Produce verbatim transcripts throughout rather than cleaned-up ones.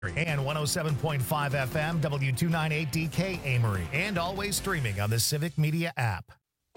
And one oh seven point five F M, W two ninety-eight D K Amory, and always streaming on the Civic Media app.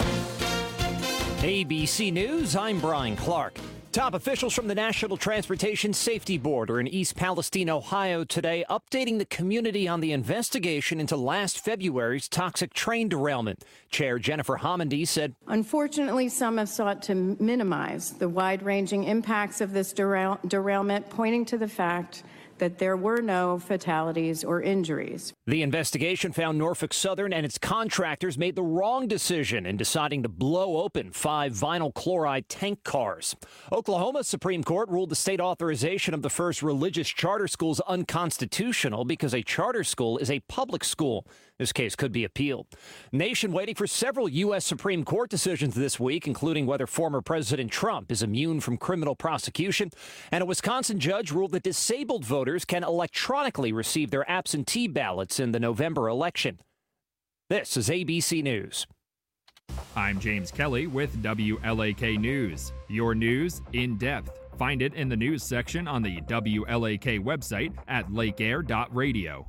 A B C News, I'm Brian Clark. Top officials from the National Transportation Safety Board are in East Palestine, Ohio today, updating the community on the investigation into last February's toxic train derailment. Chair Jennifer Homendy said, "Unfortunately, some have sought to minimize the wide-ranging impacts of this derail- derailment, pointing to the fact that there were no fatalities or injuries." The investigation found Norfolk Southern and its contractors made the wrong decision in deciding to blow open five vinyl chloride tank cars. Oklahoma's Supreme Court ruled the state authorization of the first religious charter schools unconstitutional because a charter school is a public school. This case could be appealed. Nation waiting for several U S Supreme Court decisions this week, including whether former President Trump is immune from criminal prosecution. And a Wisconsin judge ruled that disabled voters can electronically receive their absentee ballots in the November election. This is A B C News. I'm James Kelly with W L A K News. Your news in depth. Find it in the news section on the W L A K website at lake air dot radio.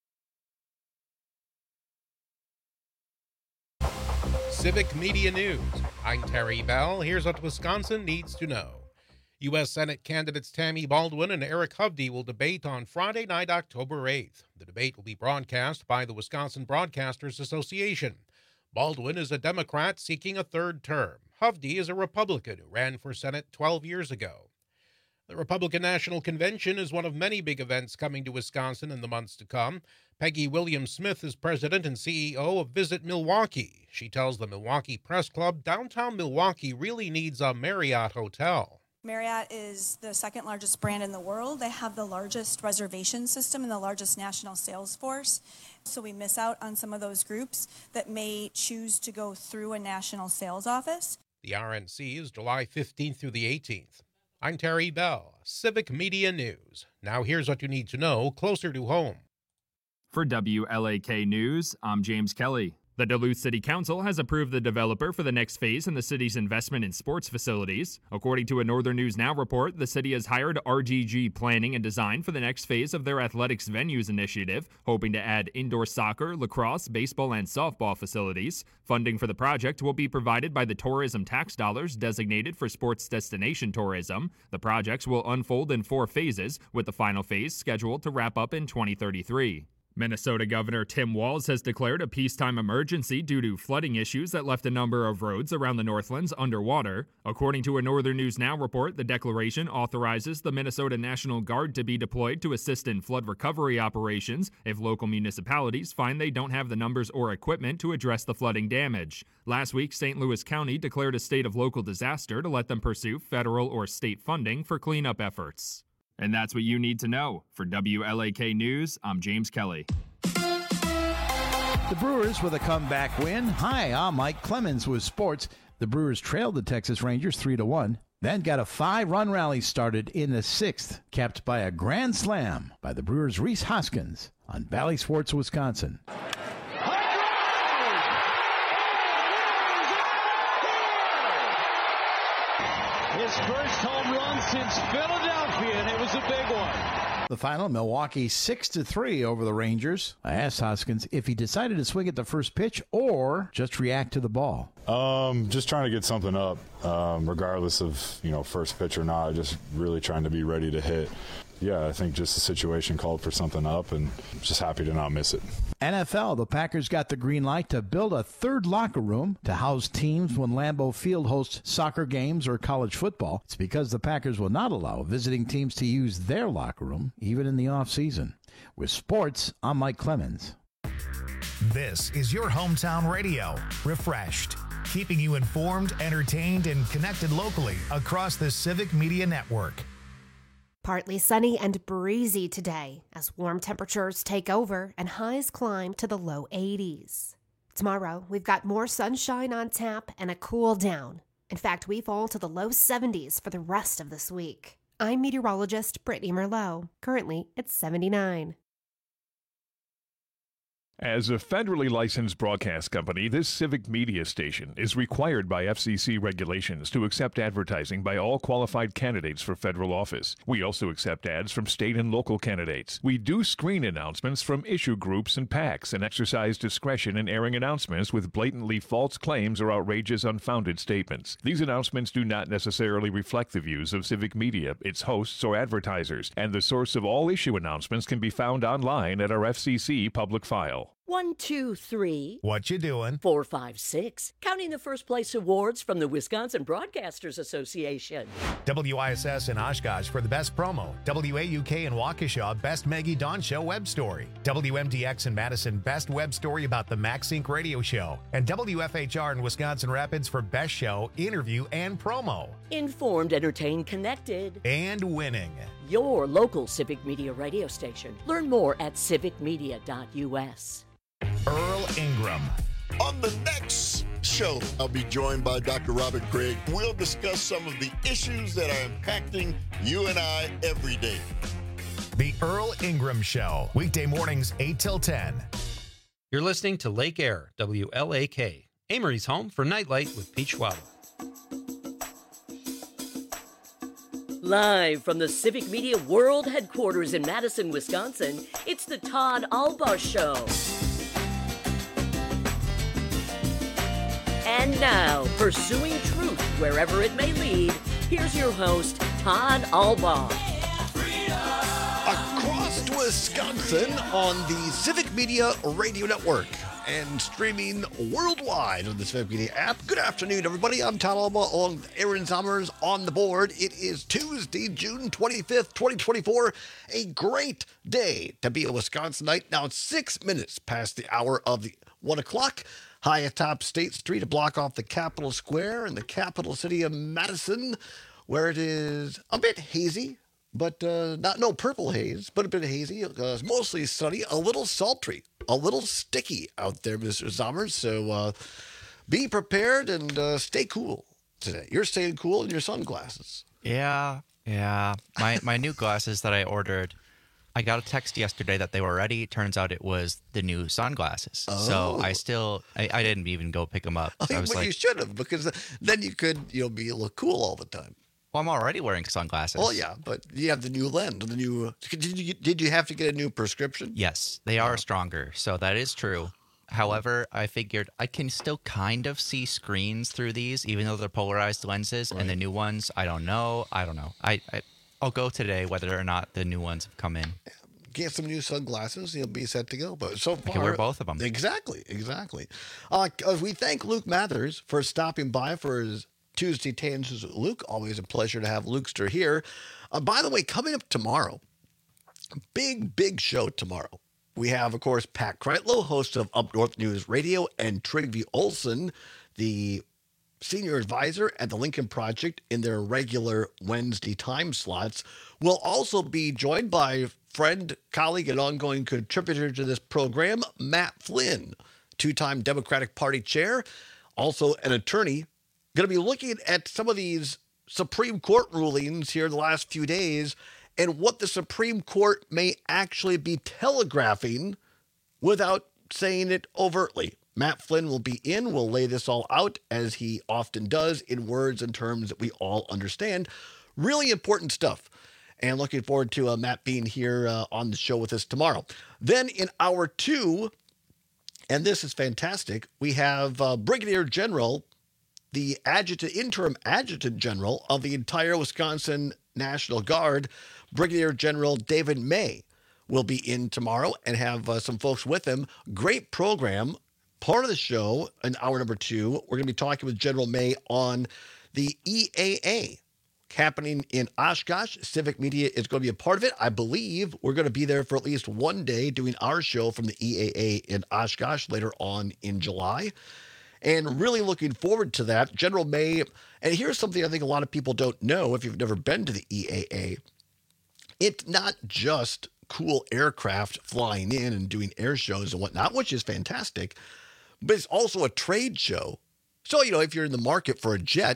Civic Media News. I'm Terry Bell. Here's what Wisconsin needs to know. U S Senate candidates Tammy Baldwin and Eric Hovde will debate on Friday night, October eighth. The debate will be broadcast by the Wisconsin Broadcasters Association. Baldwin is a Democrat seeking a third term. Hovde is a Republican who ran for Senate twelve years ago. The Republican National Convention is one of many big events coming to Wisconsin in the months to come. Peggy Williams-Smith is president and C E O of Visit Milwaukee. She tells the Milwaukee Press Club downtown Milwaukee really needs a Marriott hotel. Marriott is the second largest brand in the world. They have the largest reservation system and the largest national sales force. So we miss out on some of those groups that may choose to go through a national sales office. The R N C is July fifteenth through the eighteenth. I'm Terry Bell, Civic Media News. Now here's what you need to know closer to home. For W L A K News, I'm James Kelly. The Duluth City Council has approved the developer for the next phase in the city's investment in sports facilities. According to a Northern News Now report, the city has hired R G G Planning and Design for the next phase of their athletics venues initiative, hoping to add indoor soccer, lacrosse, baseball, and softball facilities. Funding for the project will be provided by the tourism tax dollars designated for sports destination tourism. The projects will unfold in four phases, with the final phase scheduled to wrap up in twenty thirty-three. Minnesota Governor Tim Walz has declared a peacetime emergency due to flooding issues that left a number of roads around the Northlands underwater. According to a Northern News Now report, the declaration authorizes the Minnesota National Guard to be deployed to assist in flood recovery operations if local municipalities find they don't have the numbers or equipment to address the flooding damage. Last week, Saint Louis County declared a state of local disaster to let them pursue federal or state funding for cleanup efforts. And that's what you need to know. For W L A K News, I'm James Kelly. The Brewers with a comeback win. Hi, I'm Mike Clemens with sports. The Brewers trailed the Texas Rangers three to one. Then got a five-run rally started in the sixth, capped by a grand slam by the Brewers' Rhys Hoskins on Valley Sports, Wisconsin. His first home run since Philadelphia, and it was a big one. The final, Milwaukee six to three over the Rangers. I asked Hoskins if he decided to swing at the first pitch or just react to the ball. Um, just trying to get something up, um, regardless of, you know, first pitch or not. Just really trying to be ready to hit. Yeah, I think just the situation called for something up, and just happy to not miss it. N F L, the Packers got the green light to build a third locker room to house teams when Lambeau Field hosts soccer games or college football. It's because the Packers will not allow visiting teams to use their locker room, even in the offseason. With sports, I'm Mike Clemens. This is your hometown radio, refreshed, keeping you informed, entertained, and connected locally across the Civic Media Network. Partly sunny and breezy today as warm temperatures take over and highs climb to the low eighties. Tomorrow, we've got more sunshine on tap and a cool down. In fact, we fall to the low seventies for the rest of this week. I'm meteorologist Brittany Merlot. Currently, it's seventy-nine. As a federally licensed broadcast company, this civic media station is required by F C C regulations to accept advertising by all qualified candidates for federal office. We also accept ads from state and local candidates. We do screen announcements from issue groups and PACs and exercise discretion in airing announcements with blatantly false claims or outrageous, unfounded statements. These announcements do not necessarily reflect the views of civic media, its hosts, or advertisers, and the source of all issue announcements can be found online at our F C C public file. One, two, three. What you doing? Four, five, six. Counting the first place awards from the Wisconsin Broadcasters Association. W I S S in Oshkosh for the best promo. W A U K in Waukesha, best Maggie Dawn Show web story. W M D X in Madison, best web story about the MaxSync radio show. And W F H R in Wisconsin Rapids for best show, interview, and promo. Informed, entertained, connected. And winning. Your local Civic Media radio station. Learn more at civic media dot U S. Earl Ingram. On the next show, I'll be joined by Doctor Robert Craig. We'll discuss some of the issues that are impacting you and I every day. The Earl Ingram Show, weekday mornings eight till ten. You're listening to Lake Air, W L A K, Amory's home for Nightlight with Pete Schwab. Live from the Civic Media World Headquarters in Madison, Wisconsin, it's the Todd Albaugh Show. And now, pursuing truth wherever it may lead, here's your host, Todd Albaugh. Across Wisconsin on the Civic Media Radio Network and streaming worldwide on the Civic Media app. Good afternoon, everybody. I'm Todd Albaugh on Aaron Zommers on the board. It is Tuesday, June twenty-fifth, twenty twenty-four. A great day to be a Wisconsinite. Now it's six minutes past the hour of the one o'clock. High atop State Street, a block off the Capitol Square in the capital city of Madison, where it is a bit hazy, but uh, not no purple haze, but a bit hazy. Uh, mostly sunny, a little sultry, a little sticky out there, Mister Zommers. So uh, be prepared and uh, stay cool today. You're staying cool in your sunglasses. Yeah, yeah. My my new glasses that I ordered, I got a text yesterday that they were ready. Turns out it was the new sunglasses. Oh. So I still, I, I didn't even go pick them up. So I was well, like, you should have, because then you could, you know, be look cool all the time. well, I'm already wearing sunglasses. Oh yeah, but you have the new lens, the new. Did you did you have to get a new prescription? Yes, they are stronger. So that is true. However, I figured I can still kind of see screens through these, even though they're polarized lenses. Right. And the new ones, I don't know. I don't know. I, I I'll go today whether or not the new ones have come in. Get some new sunglasses, you'll be set to go. But so far, I can wear both of them. Exactly, exactly. Uh, we thank Luke Mathers for stopping by for his Tuesday Tangents with Luke. Always a pleasure to have Lukester here. Uh, by the way, coming up tomorrow, big, big show tomorrow. We have, of course, Pat Kreitlow, host of Up North News Radio, and Trygve Olsen, the senior advisor at the Lincoln Project, in their regular Wednesday time slots. We'll also be joined by friend, colleague, and ongoing contributor to this program, Matt Flynn, two-time Democratic Party chair, also an attorney, going to be looking at some of these Supreme Court rulings here the last few days and what the Supreme Court may actually be telegraphing without saying it overtly. Matt Flynn will be in, will lay this all out, as he often does, in words and terms that we all understand. Really important stuff. And looking forward to uh, Matt being here uh, on the show with us tomorrow. Then in hour two, and this is fantastic, we have uh, Brigadier General, the adjutant, interim adjutant general of the entire Wisconsin National Guard, Brigadier General David May, will be in tomorrow and have uh, some folks with him. Great program. Part of the show in hour number two, we're going to be talking with General May on the E A A happening in Oshkosh. Civic Media is going to be a part of it. I believe we're going to be there for at least one day doing our show from the E A A in Oshkosh later on in July. And really looking forward to that. General May, and here's something I think a lot of people don't know if you've never been to the E A A. It's not just cool aircraft flying in and doing air shows and whatnot, which is fantastic, but it's also a trade show. So, you know, if you're in the market for a jet,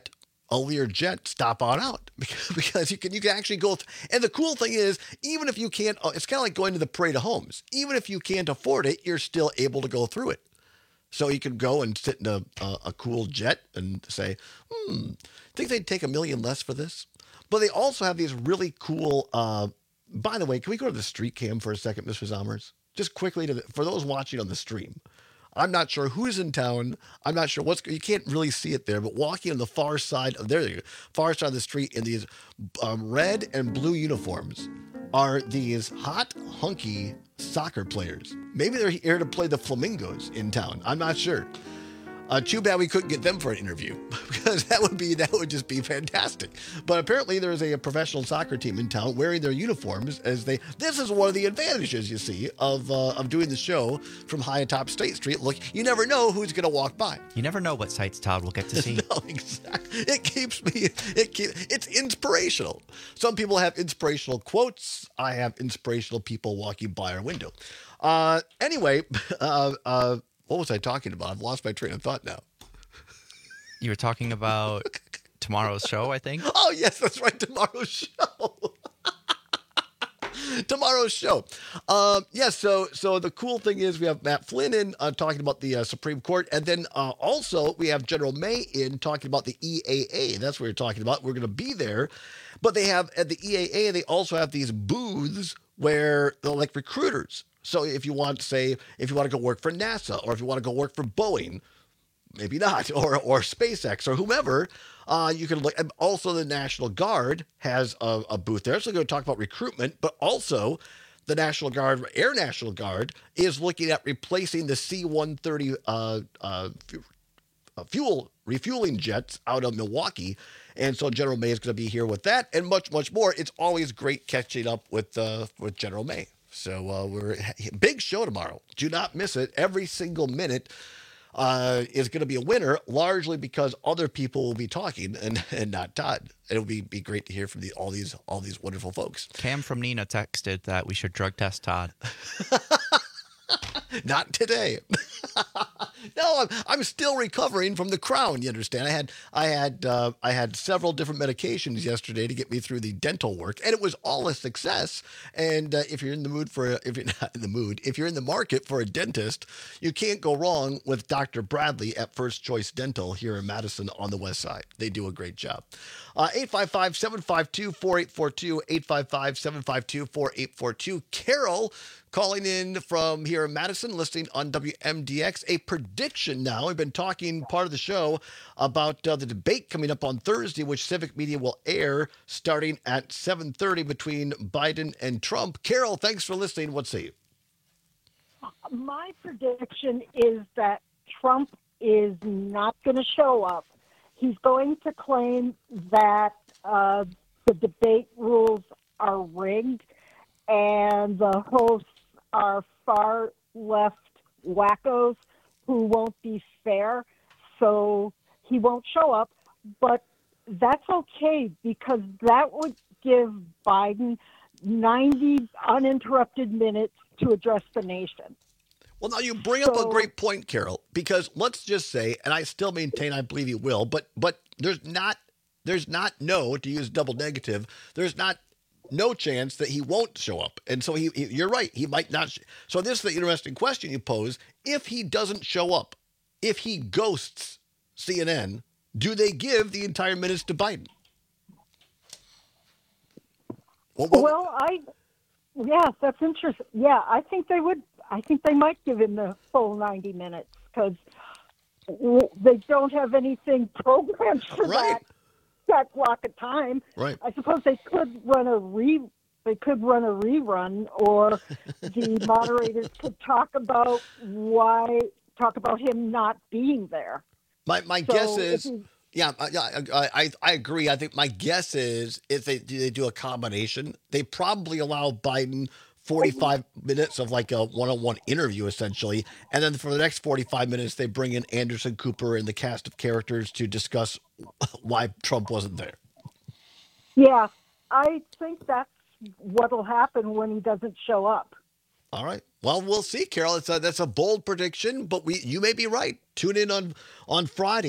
a Learjet stop on out because, because you can you can actually go. Th- and the cool thing is, even if you can't, it's kind of like going to the Parade of Homes. Even if you can't afford it, you're still able to go through it. So you can go and sit in a, a, a cool jet and say, hmm, think they'd take a million less for this? But they also have these really cool, uh, by the way, can we go to the street cam for a second, Mister Zommers? Just quickly, to the, for those watching on the stream. I'm not sure who's in town. I'm not sure what's, you can't really see it there, but walking on the far side of, there you go, far side of the street in these um, red and blue uniforms are these hot, hunky soccer players. Maybe they're here to play the Flamingos in town. I'm not sure. Uh, too bad we couldn't get them for an interview because that would be that would just be fantastic. But apparently there's a, a professional soccer team in town wearing their uniforms as they. This is one of the advantages you see of uh, of doing the show from high atop State Street. Look, you never know who's going to walk by. You never know what sights Todd will get to see. No, exactly. It keeps me. It keep, It's inspirational. Some people have inspirational quotes. I have inspirational people walking by our window. Uh, anyway. Uh, uh, What was I talking about? I've lost my train of thought now. You were talking about tomorrow's show, I think. Oh, yes, that's right. Tomorrow's show. tomorrow's show. Um, yes, yeah, so so the cool thing is we have Matt Flynn in uh, talking about the uh, Supreme Court. And then uh, also we have General May in talking about the E A A. That's what we're talking about. We're going to be there. But they have at the E A A, they also have these booths where they're like recruiters. So if you want to say, if you want to go work for NASA or if you want to go work for Boeing, maybe not, or or SpaceX or whomever, uh, you can look. And also, the National Guard has a, a booth there. So we're going to talk about recruitment, but also the National Guard, Air National Guard, is looking at replacing the C one thirty uh, uh, fuel refueling jets out of Milwaukee. And so General May is going to be here with that and much, much more. It's always great catching up with uh, with General May. So uh, we're big show tomorrow. Do not miss it. Every single minute uh, is going to be a winner, largely because other people will be talking and, and not Todd. It'll be be great to hear from the, all these all these wonderful folks. Cam from Nina texted that we should drug test Todd. Not today. No, I'm, I'm still recovering from the crown. You understand? I had I had uh, I had several different medications yesterday to get me through the dental work, and it was all a success. And uh, if you're in the mood for a, if you're not in the mood, if you're in the market for a dentist, you can't go wrong with Doctor Bradley at First Choice Dental here in Madison on the West Side. They do a great job. Uh, eight five five, seven five two, four eight four two, eight five five, seven five two, four eight four two. Carol calling in from here in Madison, listening on W M D X. A prediction now. We've been talking part of the show about uh, the debate coming up on Thursday, which Civic Media will air starting at seven thirty between Biden and Trump. Carol, thanks for listening. What say you? My prediction is that Trump is not going to show up. He's going to claim that uh, the debate rules are rigged and the hosts are far left wackos who won't be fair, so he won't show up. But that's okay because that would give Biden ninety uninterrupted minutes to address the nation. Well, now you bring up So- a great point, Carol, because let's just say, and I still maintain I believe he will, but but there's not there's not no, to use double negative, there's not no chance that he won't show up. And so he, he you're right, he might not. Sh- so this is the interesting question you pose. If he doesn't show up, if he ghosts C N N, do they give the entire minutes to Biden? Well, well, Well, I, yeah, that's interesting. Yeah, I think they would. I think they might give him the full ninety minutes because they don't have anything programmed for that that block of time. Right. I suppose they could run a re. They could run a rerun, or the moderators could talk about why talk about him not being there. My my So guess if is, he- yeah, I, I I I agree. I think my guess is if they do they do a combination, they probably allow Biden forty-five minutes of like a one-on-one interview essentially, and then for the next forty-five minutes they bring in Anderson Cooper and the cast of characters to discuss why Trump wasn't there. Yeah, I think that's what'll happen when he doesn't show up. All right. Well, we'll see, Carol. It's a, that's a bold prediction, but we you may be right. Tune in on on Friday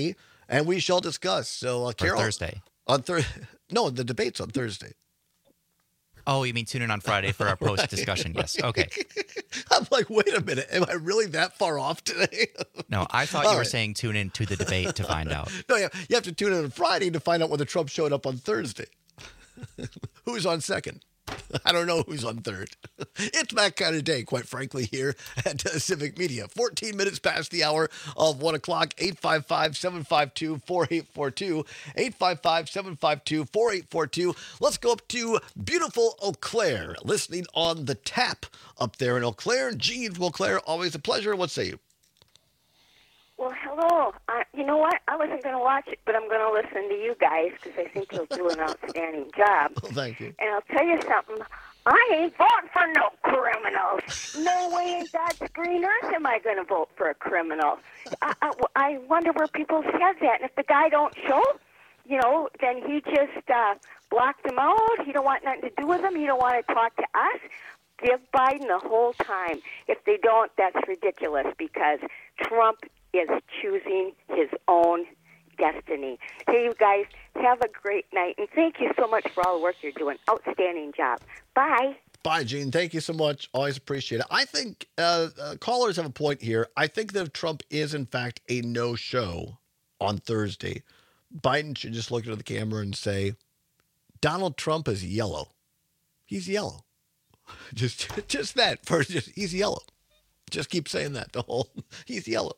and we shall discuss. So, uh, Carol, or Thursday. On Thursday. No, the debate's on Thursday. Oh, you mean tune in on Friday for our post discussion? Yes. Okay. I'm like, wait a minute. Am I really that far off today? No, I thought All you were right. saying tune in to the debate to find out. No, yeah, you have to tune in on Friday to find out whether Trump showed up on Thursday. Who's on second? I don't know who's on third. It's that kind of day, quite frankly, here at uh, Civic Media. fourteen minutes past the hour of one o'clock. eight five five, seven five two, four eight four two. eight five five, seven five two, four eight four two. Let's go up to beautiful Eau Claire, listening on the tap up there in Eau Claire. Gene from Eau Claire, always a pleasure. What say you? Well, hello. Uh, you know what? I wasn't going to watch it, but I'm going to listen to you guys because I think you'll do an outstanding job. Well, thank you. And I'll tell you something. I ain't voting for no criminals. No way in God's green earth am I going to vote for a criminal. I, I, I wonder where people's heads at. And if the guy don't show, you know, then he just uh, blocked him out. He don't want nothing to do with him. He don't want to talk to us. Give Biden the whole time. If they don't, that's ridiculous because Trump is choosing his own destiny. Hey, you guys, have a great night, and thank you so much for all the work you're doing. Outstanding job. Bye. Bye, Gene. Thank you so much. Always appreciate it. I think uh, uh, callers have a point here. I think that if Trump is, in fact, a no-show on Thursday, Biden should just look into the camera and say, Donald Trump is yellow. He's yellow. Just just that. For just, he's yellow. Just keep saying that. The whole, he's yellow.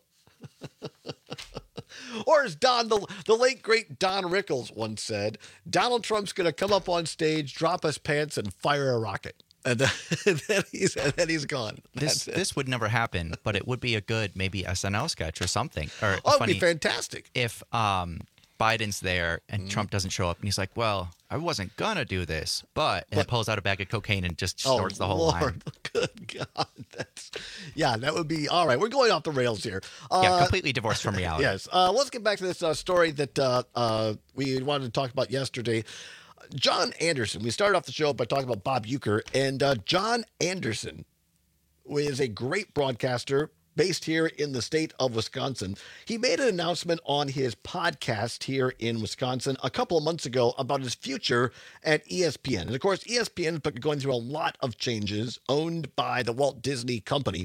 Or as Don, the, the late, great Don Rickles once said, Donald Trump's going to come up on stage, drop his pants, and fire a rocket. And then, and then, he's, and then he's gone. This this would never happen, but it would be a good maybe S N L sketch or something. Or Oh, it'd funny be fantastic. if um, Biden's there and Trump doesn't show up, and he's like, "Well, I wasn't gonna do this, but," and But- pulls out a bag of cocaine and just Oh, snorts the whole line. Lord. Good God. That's, yeah, that would be all right. We're going off the rails here. Yeah, Uh, completely divorced from reality. Yes. Uh, let's get back to this uh, story that uh, uh, we wanted to talk about yesterday. John Anderson. We started off the show by talking about Bob Uecker, and uh, John Anderson is a great broadcaster based here in the state of Wisconsin. He made an announcement on his podcast here in Wisconsin a couple of months ago about his future at E S P N. And of course, E S P N has been going through a lot of changes, owned by the Walt Disney Company.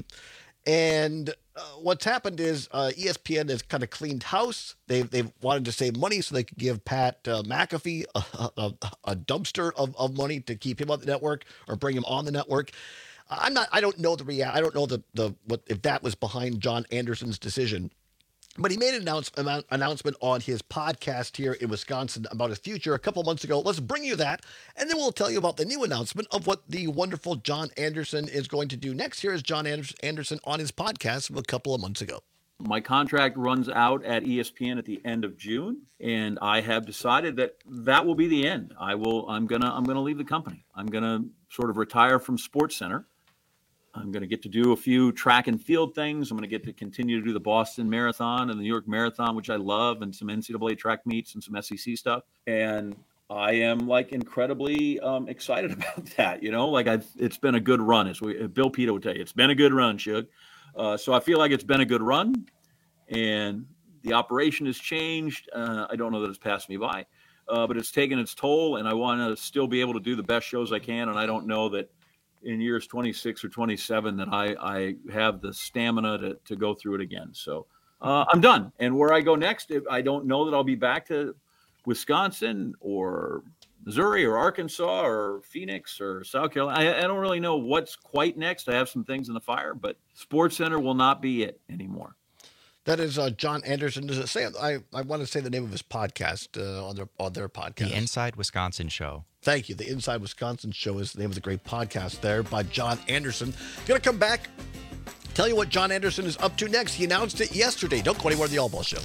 And uh, what's happened is uh, E S P N has kind of cleaned house. They've, they've wanted to save money so they could give Pat uh, McAfee a, a, a dumpster of, of money to keep him on the network or bring him on the network. I'm not. I don't know the rea- I don't know the the what if that was behind John Anderson's decision. But he made an announce, amount, announcement on his podcast here in Wisconsin about his future a couple months ago. Let's bring you that, and then we'll tell you about the new announcement of what the wonderful John Anderson is going to do next. Here is John Anderson on his podcast from a couple of months ago. My contract runs out at E S P N at the end of June, and I have decided that that will be the end. I will. I'm gonna. I'm gonna leave the company. I'm gonna sort of retire from SportsCenter. I'm going to get to do a few track and field things. I'm going to get to continue to do the Boston Marathon and the New York Marathon, which I love, and some N C double A track meets and some S E C stuff. And I am like incredibly um, excited about that. You know, like I've, it's been a good run. As we, Bill Pito would tell you, it's been a good run, Shug. Uh, so I feel like it's been a good run, and the operation has changed. Uh, I don't know that it's passed me by, uh, but it's taken its toll, and I want to still be able to do the best shows I can. And I don't know that in years twenty-six or twenty-seven that I, I have the stamina to, to go through it again. So uh, I'm done. And where I go next, I don't know that I'll be back to Wisconsin or Missouri or Arkansas or Phoenix or South Carolina. I, I don't really know what's quite next. I have some things in the fire, but SportsCenter will not be it anymore. That is uh, John Anderson. Does it say? I, I want to say the name of his podcast uh, on their on their podcast. The Inside Wisconsin Show. Thank you. The Inside Wisconsin Show is the name of the great podcast there by John Anderson. Going to come back, tell you what John Anderson is up to next. He announced it yesterday. Don't go anywhere. The All Ball Show.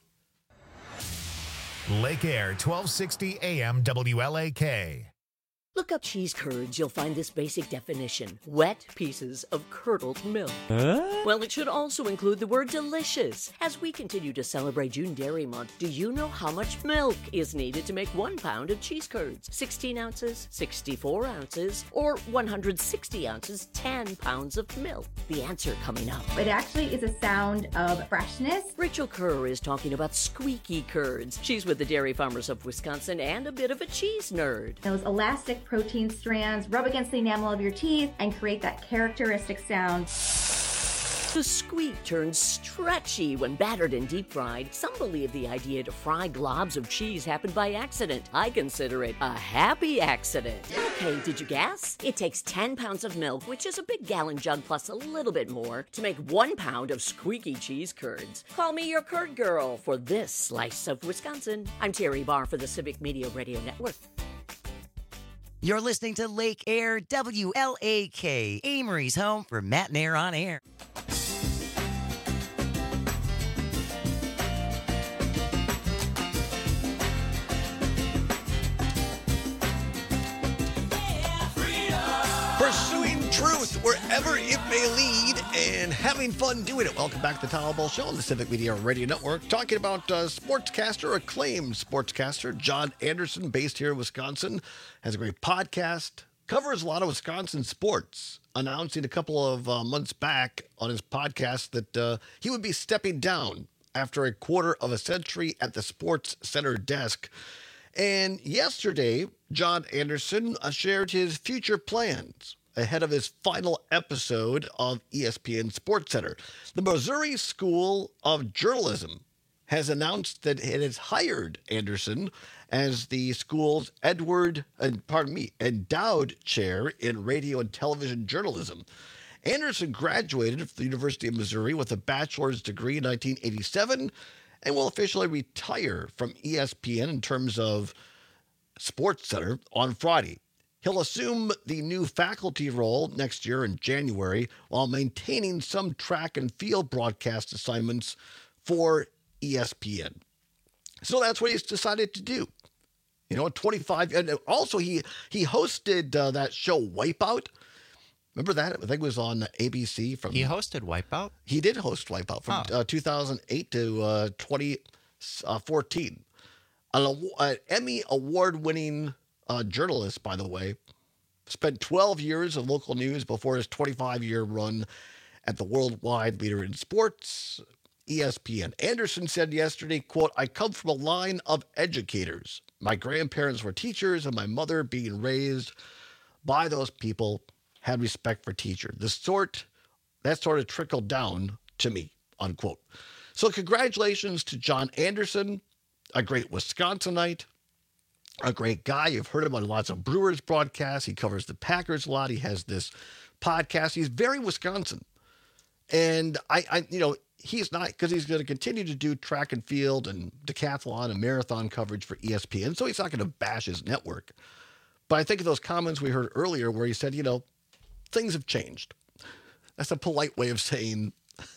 Lake Air, twelve sixty A M W L A K. Look up cheese curds, you'll find this basic definition. Wet pieces of curdled milk. Huh? Well, it should also include the word delicious. As we continue to celebrate June Dairy Month, do you know how much milk is needed to make one pound of cheese curds? sixteen ounces, sixty-four ounces, or one hundred sixty ounces, ten pounds of milk? The answer coming up. It actually is a sound of freshness. Rachel Kerr is talking about squeaky curds. She's with the Dairy Farmers of Wisconsin and a bit of a cheese nerd. Those elastic protein strands rub against the enamel of your teeth and create that characteristic sound. The squeak turns stretchy when battered and deep fried. Some believe the idea to fry globs of cheese happened by accident. I consider it a happy accident. Okay, did you guess? It takes ten pounds of milk, which is a big gallon jug plus a little bit more, to make one pound of squeaky cheese curds. Call me your curd girl for this slice of Wisconsin. I'm Terry Barr for the Civic Media Radio Network. You're listening to Lake Air W L A K, Amory's home for Matt and Air on Air. Pursuing truth wherever it may lead and having fun doing it. Welcome back to the Tyler Ball Show on the Civic Media Radio Network. Talking about uh, sportscaster, acclaimed sportscaster, John Anderson, based here in Wisconsin. Has a great podcast, covers a lot of Wisconsin sports, announcing a couple of uh, months back on his podcast that uh, he would be stepping down after a quarter of a century at the Sports Center desk. And yesterday, John Anderson uh, shared his future plans ahead of his final episode of E S P N SportsCenter. The Missouri School of Journalism has announced that it has hired Anderson as the school's Edward, uh, pardon me, endowed chair in radio and television journalism. Anderson graduated from the University of Missouri with a bachelor's degree in nineteen eighty-seven and will officially retire from E S P N in terms of SportsCenter on Friday. He'll assume the new faculty role next year in January while maintaining some track and field broadcast assignments for E S P N. So that's what he's decided to do. You know, twenty-five, and also he he hosted uh, that show Wipeout. Remember that? I think it was on A B C. From He hosted Wipeout? He did host Wipeout from Oh. uh, two thousand eight to uh, twenty fourteen. An, aw- an Emmy award-winning uh, journalist, by the way, spent twelve years of local news before his twenty-five-year run at the worldwide leader in sports, E S P N. Anderson said yesterday, quote, "I come from a line of educators. My grandparents were teachers, and my mother, being raised by those people, had respect for teachers. The sort, that sort of trickled down to me," unquote. So congratulations to John Anderson, a great Wisconsinite, a great guy. You've heard him on lots of Brewers broadcasts. He covers the Packers a lot. He has this podcast. He's very Wisconsin. And I, I you know, he's not, because he's going to continue to do track and field and decathlon and marathon coverage for E S P N. So he's not going to bash his network. But I think of those comments we heard earlier where he said, you know, things have changed. That's a polite way of saying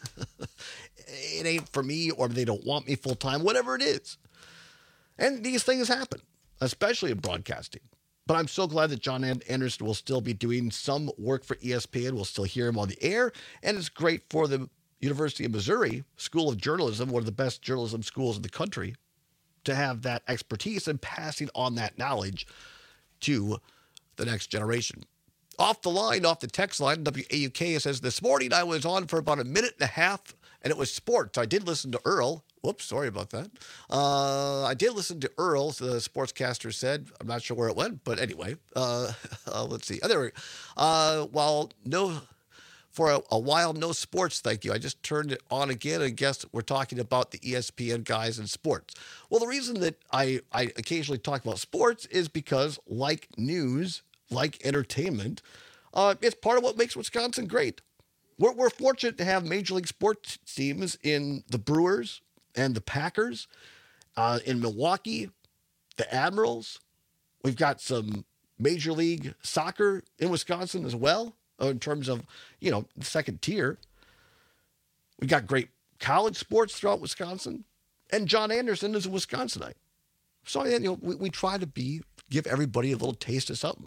it ain't for me, or they don't want me full time, whatever it is. And these things happen, especially in broadcasting. But I'm so glad that John Anderson will still be doing some work for E S P N. We'll still hear him on the air. And it's great for the University of Missouri School of Journalism, one of the best journalism schools in the country, to have that expertise and passing on that knowledge to the next generation. Off the line, off the text line, W A U K says, "This morning I was on for about a minute and a half, and it was sports. I did listen to Earl." Whoops, sorry about that. Uh, I did listen to Earl, the sportscaster said. I'm not sure where it went, but anyway, uh, uh, let's see. Oh, there we go. Uh, while no, for a, a while, no sports, thank you. I just turned it on again and guess we're talking about the E S P N guys in sports. Well, the reason that I, I occasionally talk about sports is because, like news, like entertainment, uh, it's part of what makes Wisconsin great. We're, we're fortunate to have Major League sports teams in the Brewers and the Packers, uh, in Milwaukee, the Admirals. We've got some Major League Soccer in Wisconsin as well, uh, in terms of, you know, the second tier. We've got great college sports throughout Wisconsin. And John Anderson is a Wisconsinite. So, you know, we, we try to be, give everybody a little taste of something.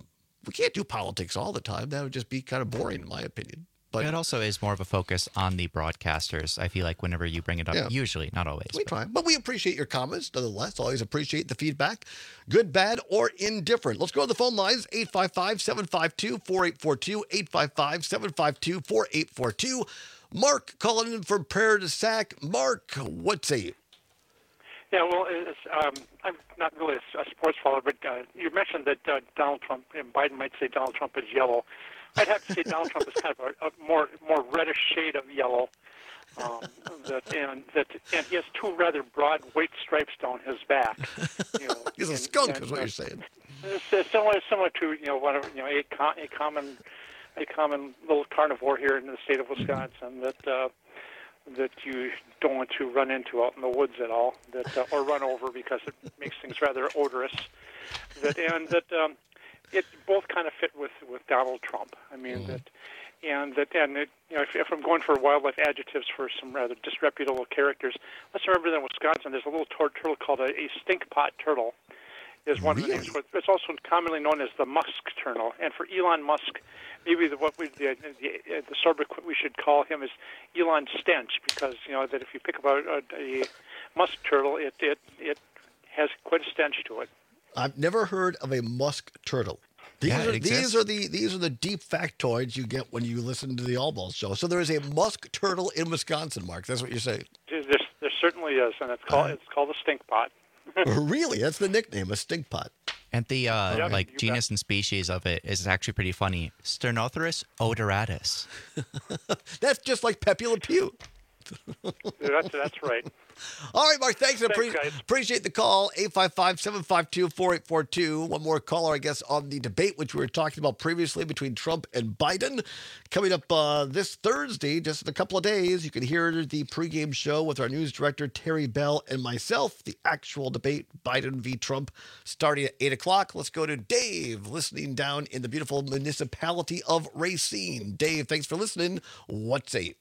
we can't do politics all the time. That would just be kind of boring, in my opinion. But it also is more of a focus on the broadcasters. I feel like whenever you bring it up, Yeah. usually, not always. we try. But we appreciate your comments, nonetheless. Always appreciate the feedback, good, bad, or indifferent. Let's go to the phone lines, eight five five, seven five two, four eight four two, eight five five, seven five two, four eight four two. Mark calling in from Prairie du Sac. Mark, what say you? Yeah, well, it's, um, I'm not really a, a sports follower, but uh, you mentioned that uh, Donald Trump and Biden might say Donald Trump is yellow. I'd have to say Donald Trump is kind of a, a more more reddish shade of yellow. Um, that and that and he has two rather broad white stripes down his back. You know, He's a and- skunk, and, is what uh, you're saying. It's, it's similar similar to you know whatever you know a, co- a common a common little carnivore here in the state of Wisconsin that uh, that you don't want to run into out in the woods at all, that uh, or run over because it makes things rather odorous. That and that um, it both kind of fit with, with Donald Trump. I mean Mm-hmm. that and that and it, you know if, if I'm going for wildlife adjectives for some rather disreputable characters, let's remember that in Wisconsin there's a little tur- turtle called a, a stink pot turtle. Is one Really? of the names. For, it's also commonly known as the musk turtle. And for Elon Musk, maybe the, what we the, the, the sobriquet we should call him is Elon Stench, because you know that if you pick up a, a, a musk turtle, it it it has quite a stench to it. I've never heard of a musk turtle. These Yeah, are it these exists. are the these are the deep factoids you get when you listen to the All Balls show. So there is a musk turtle in Wisconsin, Mark. That's what you're saying. There, there certainly is, and it's called it's called a stink pot. Really? That's the nickname, a stink pot. And the uh, Yep, like you genus and species of it is actually pretty funny. Sternothrus odoratus. That's just like Pepe Le Pew. that's that's right. All right, Mark, thanks. Thanks, Appre- guys. appreciate the call. eight five five, seven five two, four eight four two. One more caller, I guess, on the debate, which we were talking about previously between Trump and Biden. Coming up uh, this Thursday, just in a couple of days, you can hear the pregame show with our news director, Terry Bell, and myself. The actual debate, Biden v. Trump, starting at eight o'clock. Let's go to Dave, listening down in the beautiful municipality of Racine. Dave, thanks for listening. What's eight?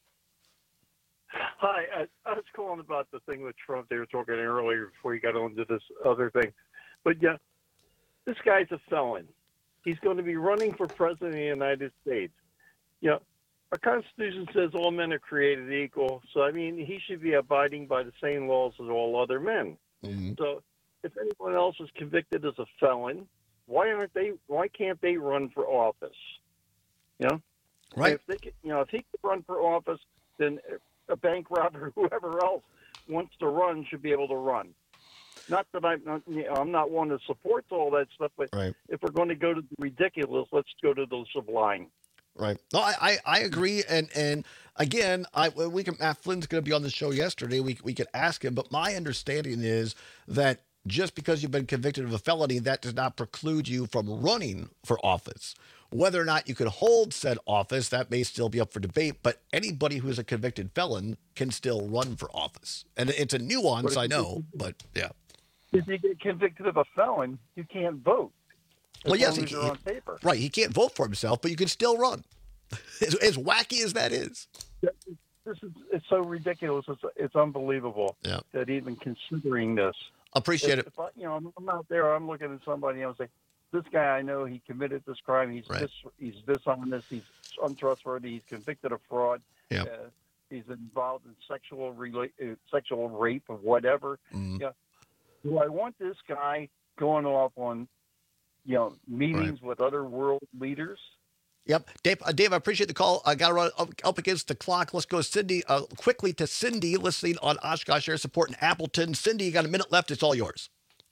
Hi, I, I was calling about the thing with Trump. They were talking earlier before you got onto this other thing. But yeah, this guy's a felon. He's going to be running for president of the United States. You know, our Constitution says all men are created equal. So, I mean, he should be abiding by the same laws as all other men. Mm-hmm. So if anyone else is convicted as a felon, why aren't they, why can't they run for office? You know? Right. If they could, you know, if he could run for office, then a bank robber, whoever else wants to run, should be able to run. Not that I'm not, you know, I'm not one that supports all that stuff, but Right. if we're going to go to the ridiculous, let's go to the sublime. Right. No, I, I, I agree. And and again, I we can Matt Flynn's going to be on the show yesterday. We we could ask him, but my understanding is that just because you've been convicted of a felony, that does not preclude you from running for office. Whether or not you could hold said office, that may still be up for debate. But anybody who is a convicted felon can still run for office, and it's a nuance, I know, but yeah. If you get convicted of a felon, you can't vote. As Well, yes, long he as you're can, on paper. right. He can't vote for himself, but you can still run. As, as wacky as that is. This is it's so ridiculous. It's, it's unbelievable Yeah. that even considering this. Appreciate if, it. If I, you know, I'm, I'm out there. I'm looking at somebody. and I'm saying, this guy I know, he committed this crime. He's Right. this. He's dishonest. He's untrustworthy. He's convicted of fraud. Yeah. Uh, he's involved in sexual rela- uh, sexual rape or whatever. Mhm. Yeah. Do I want this guy going off on, you know, meetings with other world leaders? Yep. Dave, uh, Dave, I appreciate the call. I got to run up, up against the clock. Let's go, Cindy, uh, quickly to Cindy, listening on Oshkosh Air Support in Appleton. Cindy, you got a minute left. It's all yours.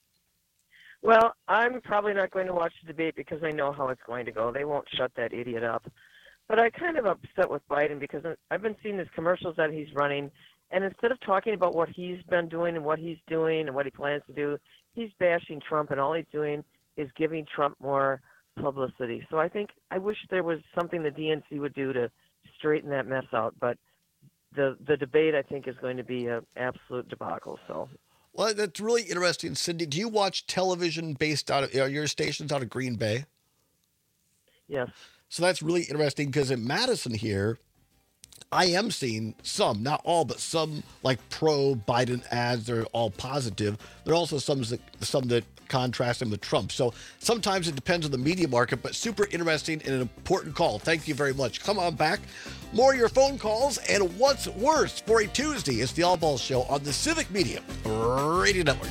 Well, I'm probably not going to watch the debate because I know how it's going to go. They won't shut that idiot up. But I'm kind of upset with Biden because I've been seeing these commercials that he's running, and instead of talking about what he's been doing and what he's doing and what he plans to do, he's bashing Trump, and all he's doing is giving Trump more publicity. So I think I wish there was something the D N C would do to straighten that mess out. But the the debate, I think, is going to be an absolute debacle. So. Well, that's really interesting. Cindy, do you watch television based out of, you know, your station's out of Green Bay? Yes. So that's really interesting because in Madison here, I am seeing some, not all, but some like pro-Biden ads. They're all positive. There are also some that, some that contrast him with Trump. So sometimes it depends on the media market, but super interesting and an important call. Thank you very much. Come on back. More of your phone calls and what's worse for a Tuesday. It's the All Balls Show on the Civic Media Radio Network.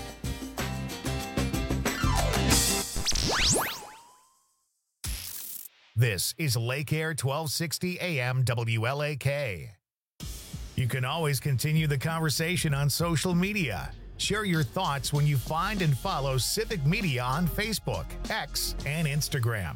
This is Lake Air twelve sixty A M W L A K. You can always continue the conversation on social media. Share your thoughts when you find and follow Civic Media on Facebook, X, and Instagram.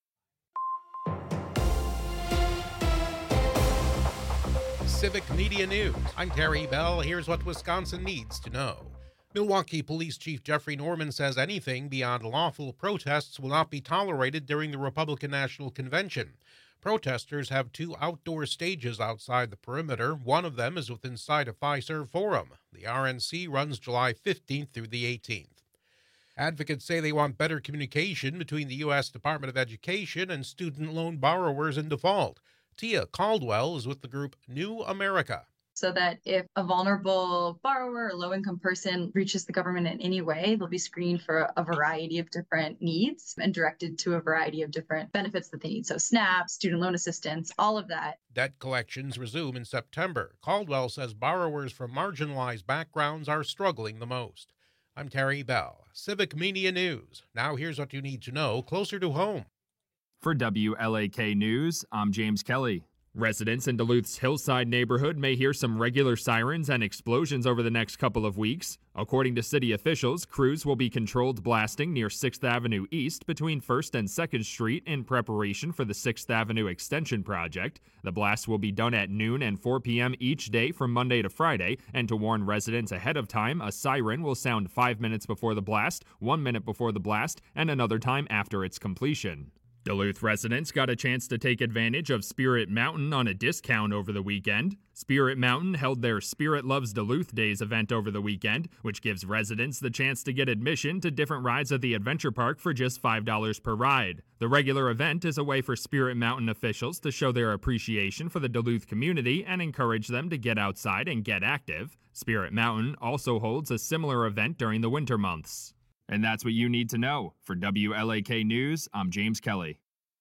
Civic Media News. I'm Terry Bell. Here's what Wisconsin needs to know. Milwaukee Police Chief Jeffrey Norman says anything beyond lawful protests will not be tolerated during the Republican National Convention. Protesters have two outdoor stages outside the perimeter. One of them is within sight of Fiserv Forum. The R N C runs July fifteenth through the eighteenth. Advocates say they want better communication between the U S Department of Education and student loan borrowers in default. Tia Caldwell is with the group New America. So that if a vulnerable borrower or low-income person reaches the government in any way, they'll be screened for a variety of different needs and directed to a variety of different benefits that they need. So SNAP, student loan assistance, all of that. Debt collections resume in September. Caldwell says borrowers from marginalized backgrounds are struggling the most. I'm Terry Bell, Civic Media News. Now here's what you need to know closer to home. For W L A K News, I'm James Kelly. Residents in Duluth's Hillside neighborhood may hear some regular sirens and explosions over the next couple of weeks. According to city officials, crews will be controlled blasting near sixth Avenue East between first and second Street in preparation for the sixth Avenue Extension project. The blast will be done at noon and four p.m. each day from Monday to Friday, and to warn residents ahead of time, a siren will sound five minutes before the blast, one minute before the blast, and another time after its completion. Duluth residents got a chance to take advantage of Spirit Mountain on a discount over the weekend. Spirit Mountain held their Spirit Loves Duluth Days event over the weekend, which gives residents the chance to get admission to different rides at the adventure park for just five dollars per ride. The regular event is a way for Spirit Mountain officials to show their appreciation for the Duluth community and encourage them to get outside and get active. Spirit Mountain also holds a similar event during the winter months. And that's what you need to know. For W L A K News, I'm James Kelly.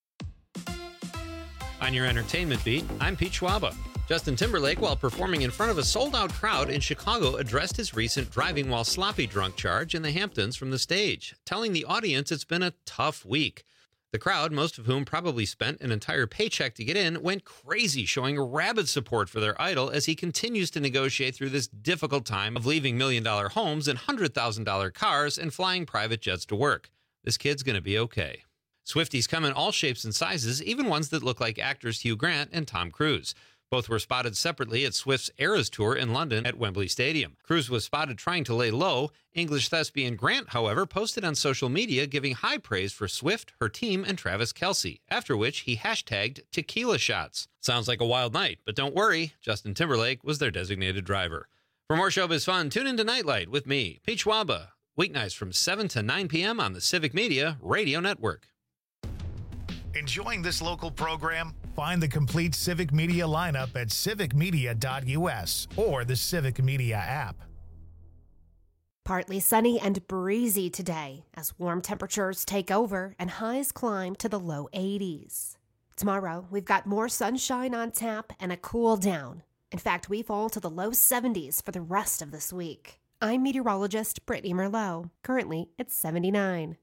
On your entertainment beat, I'm Pete Schwaba. Justin Timberlake, while performing in front of a sold-out crowd in Chicago, addressed his recent driving while sloppy drunk charge in the Hamptons from the stage, telling the audience it's been a tough week. The crowd, most of whom probably spent an entire paycheck to get in, went crazy, showing rabid support for their idol as he continues to negotiate through this difficult time of leaving million-dollar homes and one hundred thousand dollars cars and flying private jets to work. This kid's going to be okay. Swifties come in all shapes and sizes, even ones that look like actors Hugh Grant and Tom Cruise. Both were spotted separately at Swift's Eras Tour in London at Wembley Stadium. Cruise was spotted trying to lay low. English thespian Grant, however, posted on social media giving high praise for Swift, her team, and Travis Kelce, after which he hashtagged tequila shots. Sounds like a wild night, but don't worry, Justin Timberlake was their designated driver. For more showbiz fun, tune into Nightlight with me, Pete Schwaba, weeknights from seven to nine p.m. on the Civic Media Radio Network. Enjoying this local program? Find the complete Civic Media lineup at civic media dot u s or the Civic Media app. Partly sunny and breezy today as warm temperatures take over and highs climb to the low eighties. Tomorrow, we've got more sunshine on tap and a cool down. In fact, we fall to the low seventies for the rest of this week. I'm meteorologist Brittany Merlot. Currently, it's seventy-nine.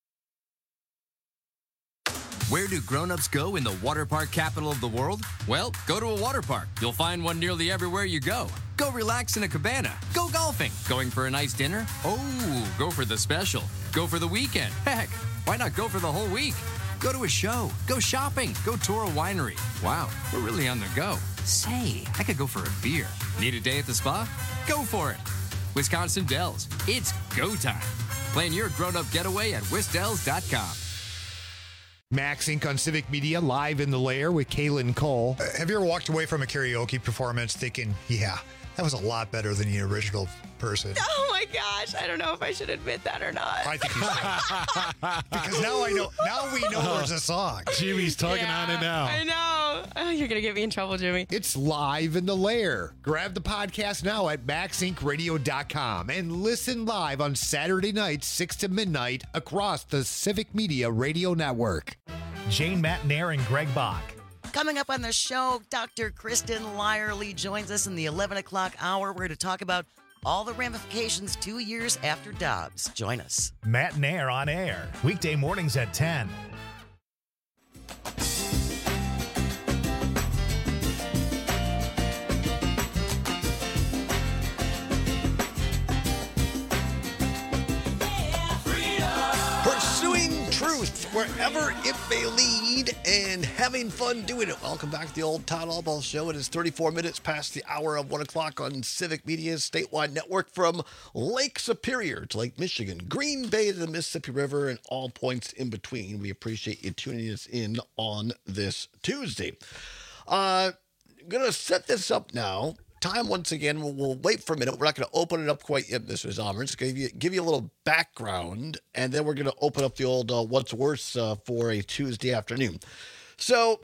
Where do grown-ups go in the water park capital of the world? Well, go to a water park. You'll find one nearly everywhere you go. Go relax in a cabana. Go golfing. Going for a nice dinner? Oh, go for the special. Go for the weekend. Heck, why not go for the whole week? Go to a show. Go shopping. Go tour a winery. Wow, we're really on the go. Say, I could go for a beer. Need a day at the spa? Go for it. Wisconsin Dells. It's go time. Plan your grown-up getaway at wisdells dot com. Max Incorporated on Civic Media, live in the lair with Kaylin Cole. Uh, have you ever walked away from a karaoke performance thinking, yeah, that was a lot better than the original person? Oh my gosh, I don't know if I should admit that or not. I think you should. Because now I know, now we know there's a song. Jimmy's tugging yeah, on it now. I know. Oh, you're going to get me in trouble, Jimmy. It's Live in the Lair. Grab the podcast now at max inc radio dot com and listen live on Saturday nights, six to midnight, across the Civic Media Radio Network. Jane Matnair and Greg Bach. Coming up on the show, Doctor Kristen Lyerly joins us in the eleven o'clock hour. We're going to talk about all the ramifications two years after Dobbs. Join us. Matnair on air, weekday mornings at ten. Pursuing truth wherever it may lead and having fun doing it. Welcome back to the old Todd Allball Show. It is thirty-four minutes past the hour of one o'clock on Civic Media's statewide network from Lake Superior to Lake Michigan, Green Bay to the Mississippi River, and all points in between. We appreciate you tuning us in on this Tuesday. Uh, I'm going to set this up now. Time once again, we'll, we'll wait for a minute. We're not going to open it up quite yet, Mister Zommer. Just give you give you a little background, and then we're going to open up the old uh, what's worse uh, for a Tuesday afternoon. So,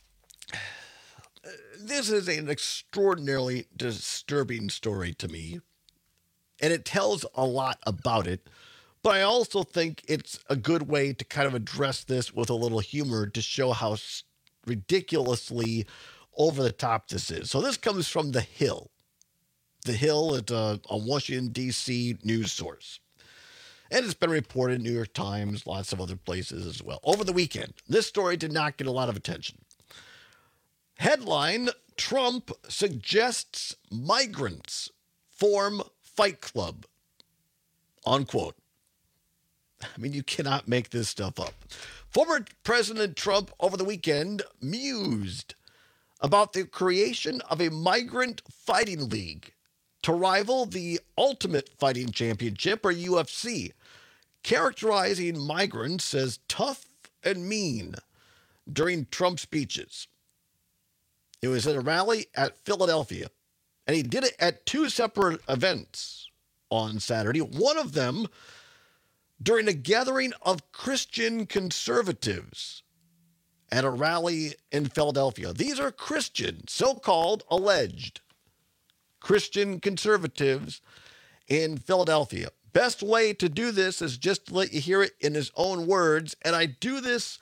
this is an extraordinarily disturbing story to me, and it tells a lot about it. But I also think it's a good way to kind of address this with a little humor to show how ridiculously over the top this is. So this comes from The Hill. The Hill is a, a Washington, D C news source. And it's been reported in New York Times, lots of other places as well. Over the weekend, this story did not get a lot of attention. Headline, Trump suggests migrants form fight club. Unquote. I mean, you cannot make this stuff up. Former President Trump over the weekend mused about the creation of a migrant fighting league to rival the Ultimate Fighting Championship, or U F C, characterizing migrants as tough and mean during Trump speeches. It was at a rally at Philadelphia, and he did it at two separate events on Saturday. One of them during a gathering of Christian conservatives at a rally in Philadelphia. These are Christian, so-called alleged Christian conservatives in Philadelphia. Best way to do this is just to let you hear it in his own words, and I do this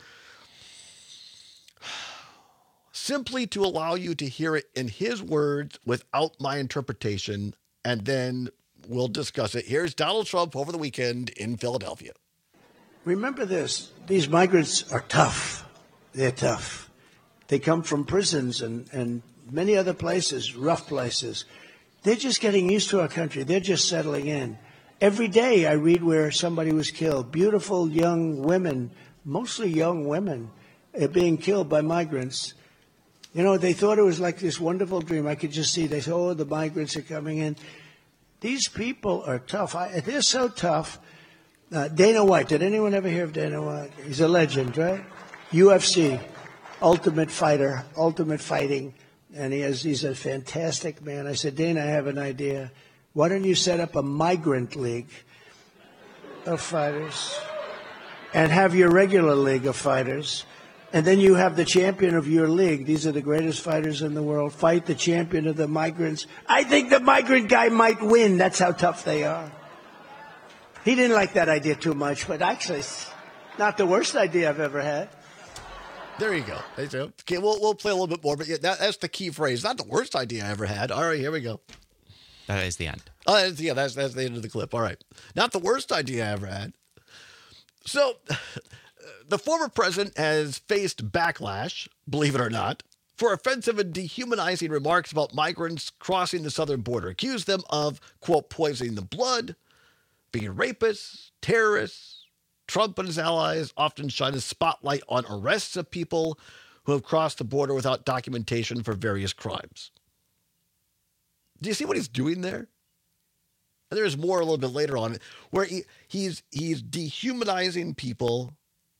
simply to allow you to hear it in his words without my interpretation, and then we'll discuss it. Here's Donald Trump over the weekend in Philadelphia. Remember this, these migrants are tough. They're tough. They come from prisons and, and many other places, rough places. They're just getting used to our country. They're just settling in. Every day I read where somebody was killed. Beautiful young women, mostly young women, are being killed by migrants. You know, they thought it was like this wonderful dream. I could just see, they said, oh, the migrants are coming in. These people are tough. I, they're so tough. Uh, Dana White, did anyone ever hear of Dana White? He's a legend, right? U F C, Ultimate Fighter, Ultimate Fighting, and he has, he's a fantastic man. I said, Dana, I have an idea. Why don't you set up a migrant league of fighters and have your regular league of fighters, and then you have the champion of your league. These are the greatest fighters in the world. Fight the champion of the migrants. I think the migrant guy might win. That's how tough they are. He didn't like that idea too much, but actually it's not the worst idea I've ever had. There you go. Okay, we'll, we'll play a little bit more, but yeah, that, that's the key phrase. Not the worst idea I ever had. All right, here we go. That is the end. Oh, that's, yeah, that's, that's the end of the clip. All right. Not the worst idea I ever had. So, the former president has faced backlash, believe it or not, for offensive and dehumanizing remarks about migrants crossing the southern border. Accused them of, quote, poisoning the blood, being rapists, terrorists. Trump and his allies often shine a spotlight on arrests of people who have crossed the border without documentation for various crimes. Do you see what he's doing there? And there's more a little bit later on where he, he's he's dehumanizing people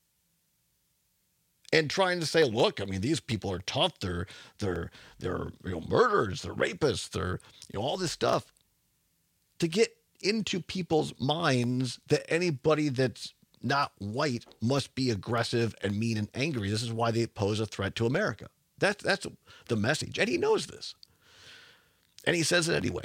and trying to say, look, I mean, these people are tough. They're they're they're you know, murderers. They're rapists. They're you know all this stuff to get into people's minds that anybody that's not white must be aggressive and mean and angry. This is why they pose a threat to America. That's that's the message, and he knows this, and he says it anyway.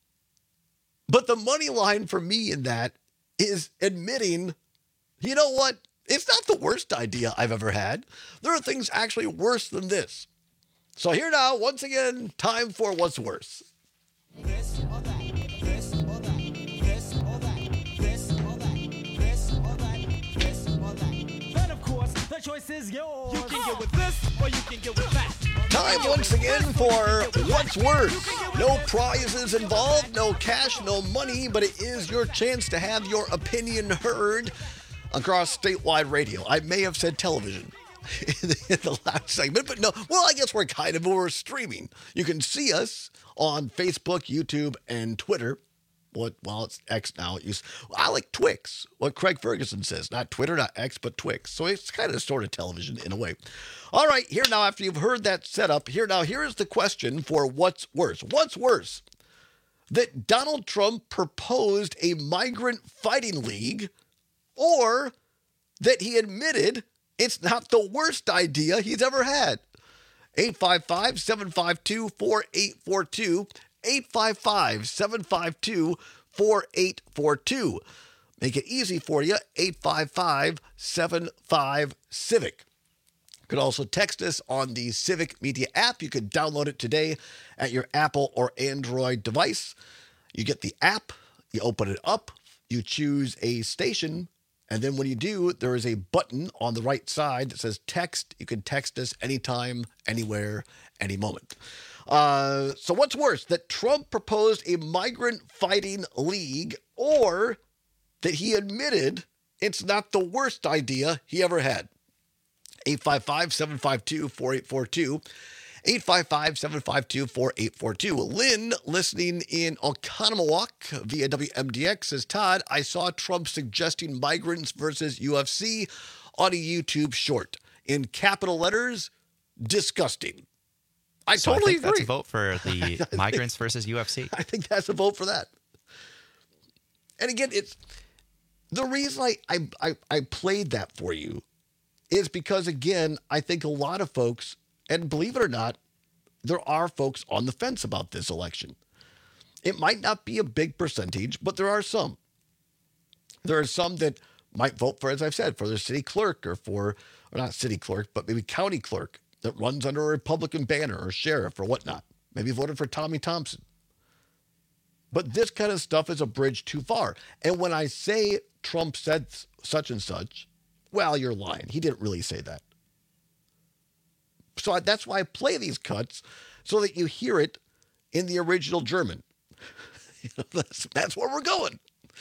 But the money line for me in that is admitting, you know what? It's not the worst idea I've ever had. There are things actually worse than this. So here now, once again, time for what's worse. This or that, this or that, this or that, this or that, this or that, this or that. Then, of course, the choice is yours. You can get with this or you can get with that. Time once again for what's worse. No prizes involved, no cash, no money, but it is your chance to have your opinion heard across statewide radio. I may have said television in the, in the last segment, but no. Well, I guess we're kind of, we're streaming. You can see us on Facebook, YouTube, and Twitter. What? Well, it's X now. It used, I like Twix. What Craig Ferguson says. Not Twitter, not X, but Twix. So it's kind of sort of television in a way. All right, here now, after you've heard that setup, here now, here is the question for what's worse. What's worse? That Donald Trump proposed a migrant fighting league, or that he admitted it's not the worst idea he's ever had? eight five five, seven five two, four eight four two. eight five five, seven five two, four eight four two. Make it easy for you. eight five five, seven five, CIVIC. You could also text us on the Civic Media app. You could download it today at your Apple or Android device. You get the app, you open it up, you choose a station, and then when you do, there is a button on the right side that says text. You can text us anytime, anywhere, any moment. Uh, so what's worse, that Trump proposed a migrant fighting league, or that he admitted it's not the worst idea he ever had? eight five five, seven five two, four eight four two. eight five five, seven five two, four eight four two. Lynn, listening in Oconomowoc via W M D X, says, Todd, I saw Trump suggesting migrants versus U F C on a YouTube short. In capital letters, disgusting. I so totally I think agree. That's a vote for the migrants versus U F C. I think that's a vote for that. And again, it's the reason I, I, I, I played that for you is because, again, I think a lot of folks, and believe it or not, there are folks on the fence about this election. It might not be a big percentage, but there are some. There are some that might vote for, as I've said, for their city clerk or for, or not city clerk, but maybe county clerk that runs under a Republican banner or sheriff or whatnot. Maybe voted for Tommy Thompson. But this kind of stuff is a bridge too far. And when I say Trump said such and such, well, you're lying. He didn't really say that. So that's why I play these cuts, so that you hear it in the original German. You know, that's, that's where we're going.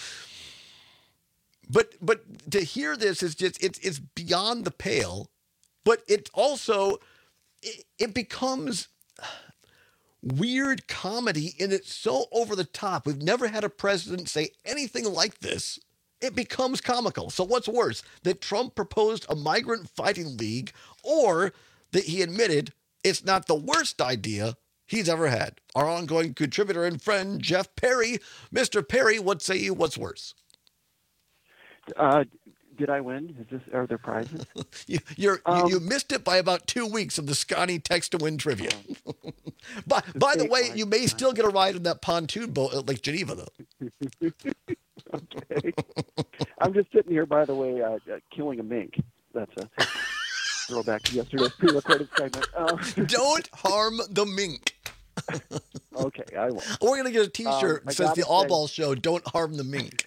But but to hear this is just, it's it's beyond the pale, but it also, it, it becomes weird comedy, and it's so over the top. We've never had a president say anything like this. It becomes comical. So what's worse, that Trump proposed a migrant fighting league, or that he admitted it's not the worst idea he's ever had? Our ongoing contributor and friend, Jeff Perry. Mister Perry, what say you? What's worse? Uh, did I win? Is this, are there prizes? you, you're, um, you, you missed it by about two weeks of the Scotty Text to Win trivia. by by the way, you may still get a ride in that pontoon boat at Lake Geneva, though. Okay. I'm just sitting here, by the way, uh, uh, killing a mink. That's a throwback to yesterday's pre-recorded segment. Um, Don't harm the mink. Okay, I won't. We're going to get a T-shirt Um, that says the All Ball Show, Don't Harm the Mink.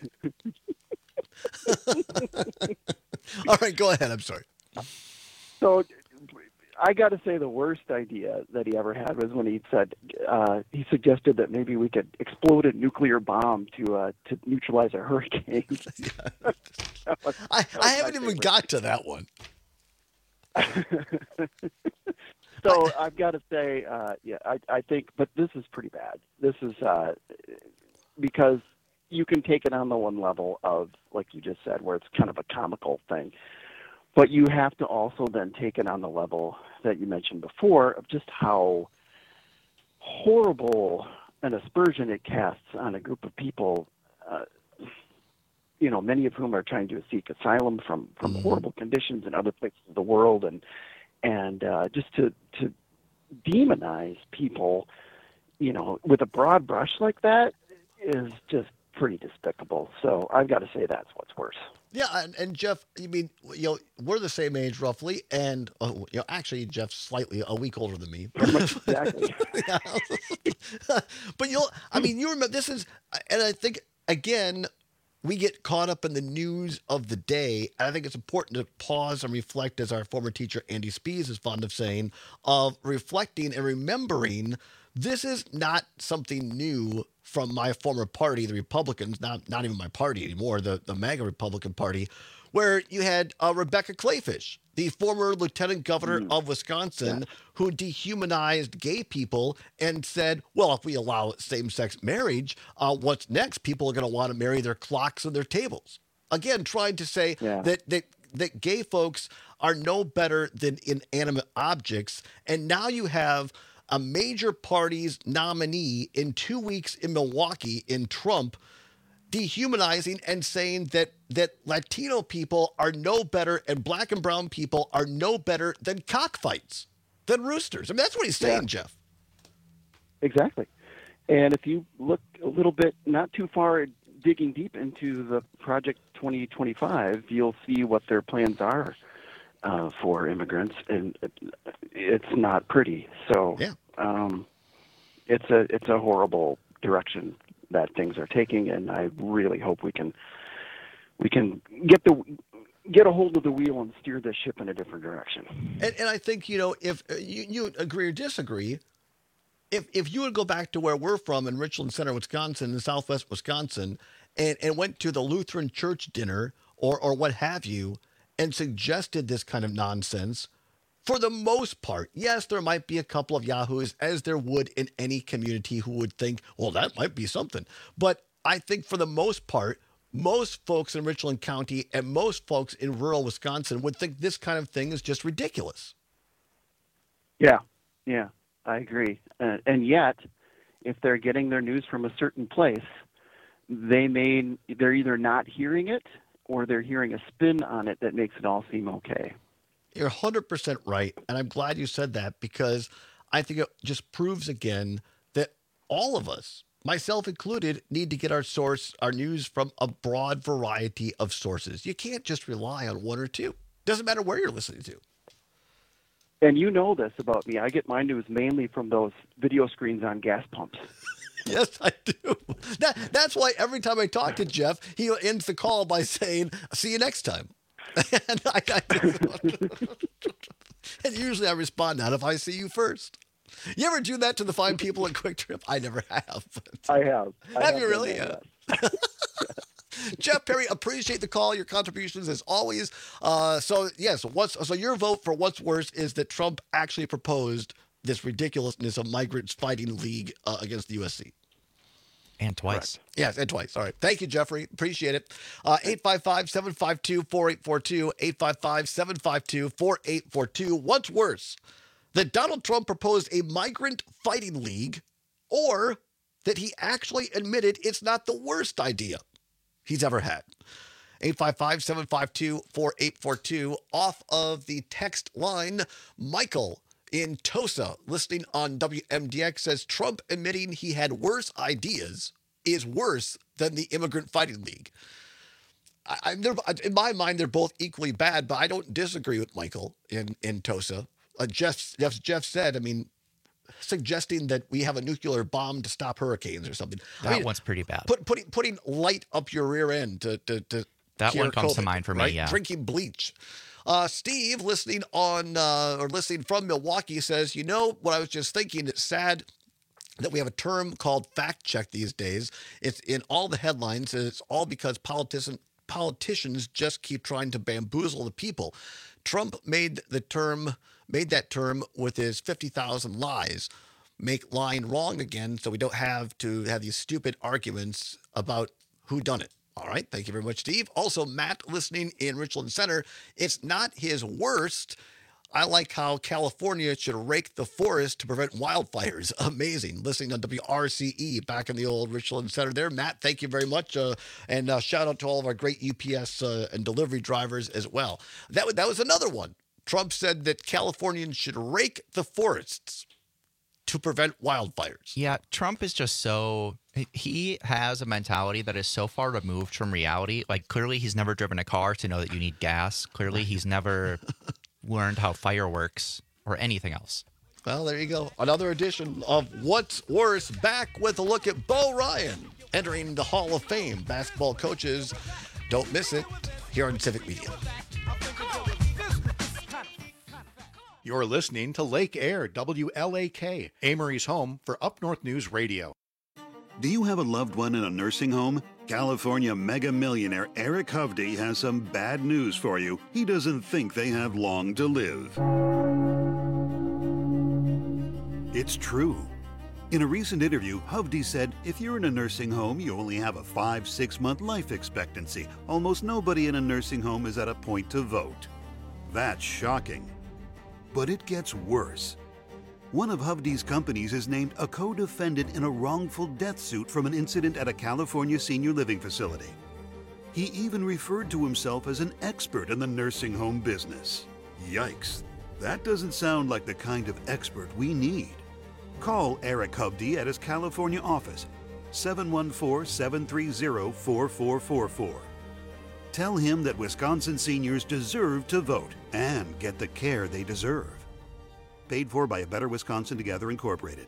All right, go ahead. I'm sorry. So I got to say the worst idea that he ever had was when he said, uh, he suggested that maybe we could explode a nuclear bomb to uh, to neutralize a hurricane. That was- I, that was I my haven't even favorite. got to that one. So I've got to say, uh, yeah, I, I think, but this is pretty bad. This is uh, because you can take it on the one level of, like you just said, where it's kind of a comical thing. But you have to also then take it on the level that you mentioned before of just how horrible an aspersion it casts on a group of people, uh, you know, many of whom are trying to seek asylum from, from Mm-hmm. horrible conditions in other places of the world. And, and uh, just to, to demonize people, you know, with a broad brush like that is just pretty despicable. So I've got to say that's what's worse. Yeah, and, and Jeff, I mean, you know, we're the same age roughly, and oh, you know, actually, Jeff's slightly a week older than me. Exactly. Yeah. But you'll, I mean, you remember this is, and I think again, we get caught up in the news of the day, and I think it's important to pause and reflect, as our former teacher Andy Spees is fond of saying, of reflecting and remembering this is not something new from my former party, the Republicans, not not even my party anymore, the, the MAGA Republican Party, where you had uh, Rebecca Clayfish, the former lieutenant governor mm. of Wisconsin, yeah. who dehumanized gay people and said, well, if we allow same-sex marriage, uh, what's next? People are going to want to marry their clocks and their tables. Again, trying to say yeah. that, that that gay folks are no better than inanimate objects. And now you have a major party's nominee in two weeks in Milwaukee in Trump dehumanizing and saying that that Latino people are no better and black and brown people are no better than cockfights, than roosters. I mean, that's what he's saying, yeah. Jeff. Exactly. And if you look a little bit, not too far digging deep into the Project twenty twenty-five, you'll see what their plans are uh, for immigrants, and it's not pretty. So yeah. um, it's a it's a horrible direction that things are taking, and I really hope we can we can get the get a hold of the wheel and steer this ship in a different direction. And, and I think, you know, if you, you agree or disagree, if if you would go back to where we're from in Richland Center, Wisconsin, in Southwest Wisconsin, and, and went to the Lutheran church dinner or or what have you, and suggested this kind of nonsense, for the most part, yes, there might be a couple of yahoos, as there would in any community, who would think, well, that might be something. But I think for the most part, most folks in Richland County and most folks in rural Wisconsin would think this kind of thing is just ridiculous. Yeah, yeah, I agree. Uh, and yet, if they're getting their news from a certain place, they may, they're either not hearing it or they're hearing a spin on it that makes it all seem okay. You're one hundred percent right, and I'm glad you said that, because I think it just proves again that all of us, myself included, need to get our source, our news from a broad variety of sources. You can't just rely on one or two. Doesn't matter where you're listening to. And you know this about me. I get my news mainly from those video screens on gas pumps. Yes, I do. That, that's why every time I talk to Jeff, he ends the call by saying, see you next time. and, I, I, and usually I respond, not if I see you first. You ever do that to the fine people at Quick Trip? I never have. I have. I have, have you really? Yeah. Jeff Perry, appreciate the call, your contributions as always. Uh, so yes, what's so your vote for what's worse is that Trump actually proposed this ridiculousness of migrants fighting league uh, against the U S C. And twice. Correct. Yes, and twice. All right. Thank you, Jeffrey. Appreciate it. Uh, eight five five, seven five two, four eight four two, eight five five, seven five two, four eight four two. What's worse, that Donald Trump proposed a migrant fighting league, or that he actually admitted it's not the worst idea he's ever had? eight five five, seven five two, four eight four two. Off of the text line, Michael in Tosa, listening on W M D X, says Trump admitting he had worse ideas is worse than the Immigrant Fighting League. I, I, in my mind, they're both equally bad, but I don't disagree with Michael in, in Tosa. Uh, Jeff, Jeff, Jeff said, I mean, suggesting that we have a nuclear bomb to stop hurricanes or something. That I mean, one's pretty bad. Put, putting, putting light up your rear end to, to, to that cure one comes COVID, to mind for me, right? yeah. Drinking bleach. Uh, Steve, listening on uh, or listening from Milwaukee, says, you know what I was just thinking? It's sad that we have a term called fact check these days. It's in all the headlines, and it's all because politicians politicians just keep trying to bamboozle the people. Trump made the term made that term with his fifty thousand lies. Make lying wrong again, so we don't have to have these stupid arguments about who done it. All right. Thank you very much, Steve. Also, Matt, listening in Richland Center. It's not his worst. I like how California should rake the forest to prevent wildfires. Amazing. Listening on W R C E back in the old Richland Center there. Matt, thank you very much. Uh, and uh, shout out to all of our great U P S uh, and delivery drivers as well. That, that was another one. Trump said that Californians should rake the forests to prevent wildfires. Yeah, Trump is just so he has a mentality that is so far removed from reality. Like clearly he's never driven a car to know that you need gas. Clearly he's never learned how fire works or anything else. Well, there you go. Another edition of What's Worse, back with a look at Bo Ryan entering the Hall of Fame. Basketball coaches, don't miss it here on Civic Media. You're listening to Lake Air, W L A K, Amory's home for Up North News Radio. Do you have a loved one in a nursing home? California mega millionaire Eric Hovde has some bad news for you. He doesn't think they have long to live. It's true. In a recent interview, Hovde said, if you're in a nursing home, you only have a five, six month life expectancy. Almost nobody in a nursing home is at a point to vote. That's shocking. But it gets worse. One of Hovde's companies is named a co-defendant in a wrongful death suit from an incident at a California senior living facility. He even referred to himself as an expert in the nursing home business. Yikes. That doesn't sound like the kind of expert we need. Call Eric Hovde at his California office, seven one four, seven three zero, four four four four. Tell him that Wisconsin seniors deserve to vote and get the care they deserve. Paid for by A Better Wisconsin Together Incorporated.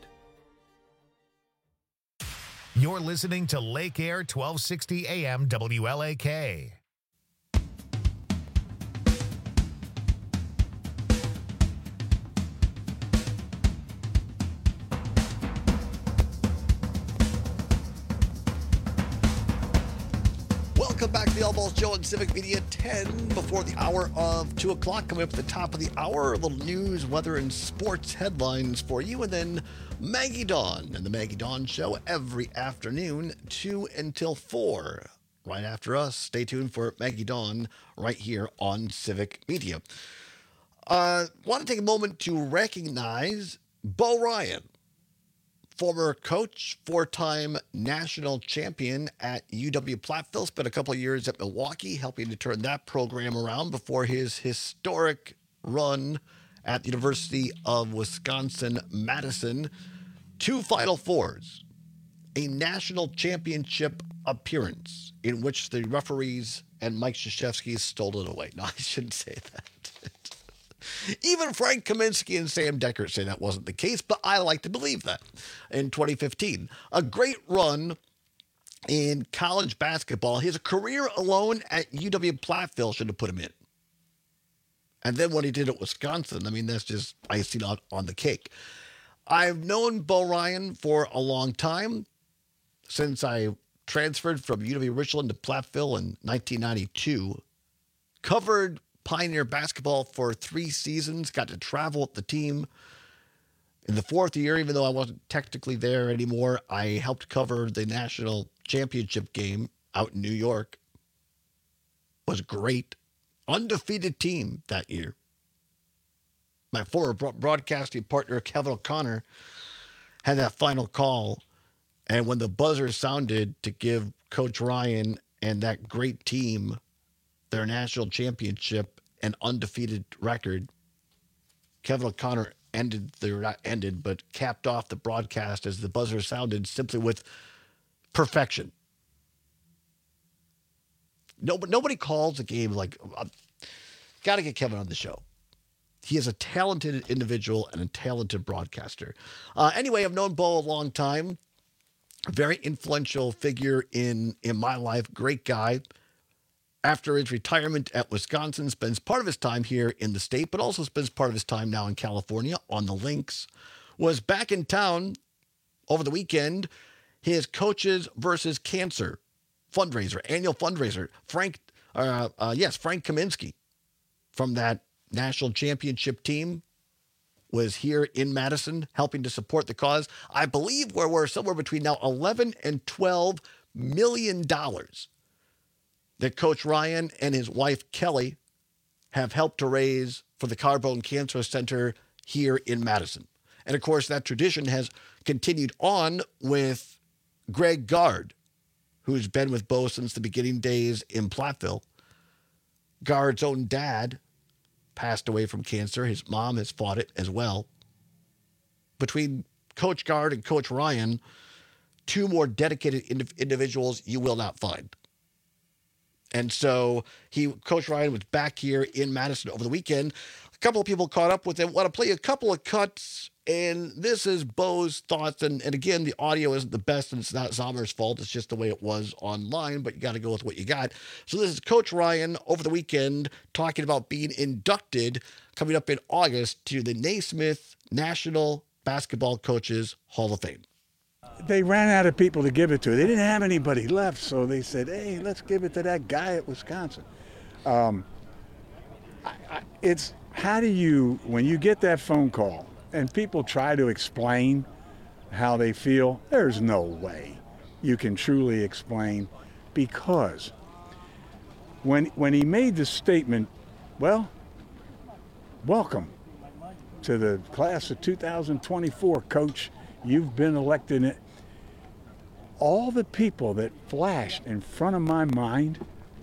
You're listening to Lake Air twelve sixty A M W L A K. Welcome back to the All Balls Show on Civic Media, ten before the hour of two o'clock. Coming up at the top of the hour, a little news, weather, and sports headlines for you. And then Maggie Dawn and the Maggie Dawn Show every afternoon, two until four. Right after us, stay tuned for Maggie Dawn right here on Civic Media. Uh, want to take a moment to recognize Bo Ryan. Former coach, four-time national champion at U W-Platteville, spent a couple of years at Milwaukee, helping to turn that program around before his historic run at the University of Wisconsin-Madison. Two Final Fours, a national championship appearance in which the referees and Mike Krzyzewski stole it away. No, I shouldn't say that. Even Frank Kaminsky and Sam Deckert say that wasn't the case, but I like to believe that. In twenty fifteen, a great run in college basketball. His career alone at U W-Platteville should have put him in. And then what he did at Wisconsin, I mean, that's just icing on, on the cake. I've known Bo Ryan for a long time, since I transferred from U W-Richland to Platteville in nineteen ninety-two. Covered Pioneer basketball for three seasons, got to travel with the team. In the fourth year, even though I wasn't technically there anymore, I helped cover the national championship game out in New York. Was great. Undefeated team that year. My former broadcasting partner, Kevin O'Connor, had that final call. And when the buzzer sounded to give Coach Ryan and that great team their national championship and undefeated record, Kevin O'Connor ended, the not ended, but capped off the broadcast as the buzzer sounded simply with perfection. Nobody, nobody calls a game like, uh, got to get Kevin on the show. He is a talented individual and a talented broadcaster. Uh, anyway, I've known Bo a long time. Very influential figure in, in my life. Great guy. After his retirement at Wisconsin, spends part of his time here in the state, but also spends part of his time now in California on the Lynx. Was back in town over the weekend. His Coaches versus Cancer fundraiser, annual fundraiser. Frank, uh, uh, yes, Frank Kaminsky from that national championship team was here in Madison helping to support the cause. I believe where we're somewhere between now eleven and twelve million dollars that Coach Ryan and his wife, Kelly, have helped to raise for the Carbone Cancer Center here in Madison. And, of course, that tradition has continued on with Greg Gard, who's been with Bo since the beginning days in Platteville. Gard's own dad passed away from cancer. His mom has fought it as well. Between Coach Gard and Coach Ryan, two more dedicated ind- individuals you will not find. And so he, Coach Ryan was back here in Madison over the weekend. A couple of people caught up with him. Want to play a couple of cuts, and this is Bo's thoughts. And, and again, the audio isn't the best, and it's not Zomer's fault. It's just the way it was online, but you got to go with what you got. So this is Coach Ryan over the weekend talking about being inducted coming up in August to the Naismith National Basketball Coaches Hall of Fame. They ran out of people to give it to. They didn't have anybody left, so they said, hey, let's give it to that guy at Wisconsin. Um, I, I, it's how do you, when you get that phone call and people try to explain how they feel, there's no way you can truly explain, because when, when he made the statement, well, welcome to the class of two thousand twenty-four, Coach. You've been elected. In all the people that flashed in front of my mind,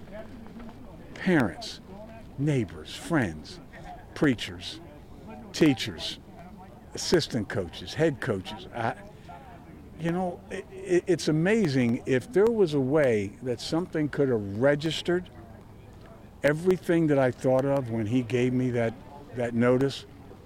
parents, neighbors, friends, preachers, teachers, assistant coaches, head coaches. I, you know, it, it's amazing. If there was a way that something could have registered everything that I thought of when he gave me that, that notice,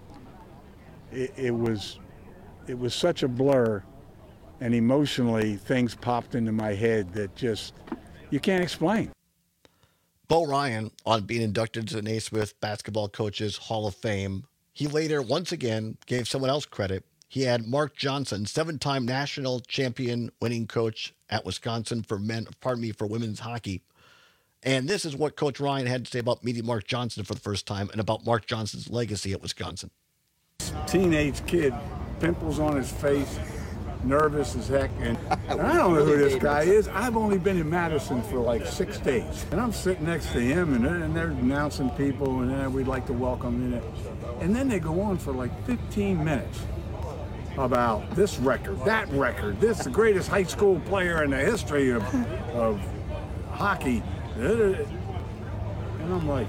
it, it was it was such a blur, and emotionally things popped into my head that just, you can't explain. Bo Ryan, on being inducted to the Naismith Basketball Coaches Hall of Fame, he later, once again, gave someone else credit. He had Mark Johnson, seven-time national champion winning coach at Wisconsin for men, pardon me, for women's hockey. And this is what Coach Ryan had to say about meeting Mark Johnson for the first time and about Mark Johnson's legacy at Wisconsin. Teenage kid, pimples on his face, nervous as heck, and, and I don't know who this guy is. I've only been in Madison for like six days, and I'm sitting next to him, and they're, and they're announcing people, and then we'd like to welcome you. And then they go on for like fifteen minutes about this record, that record, this the greatest high school player in the history of, of hockey. And I'm like,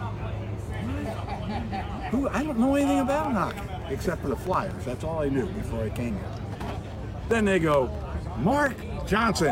who? I don't know anything about hockey except for the Flyers. That's all I knew before I came here. Then they go, Mark Johnson.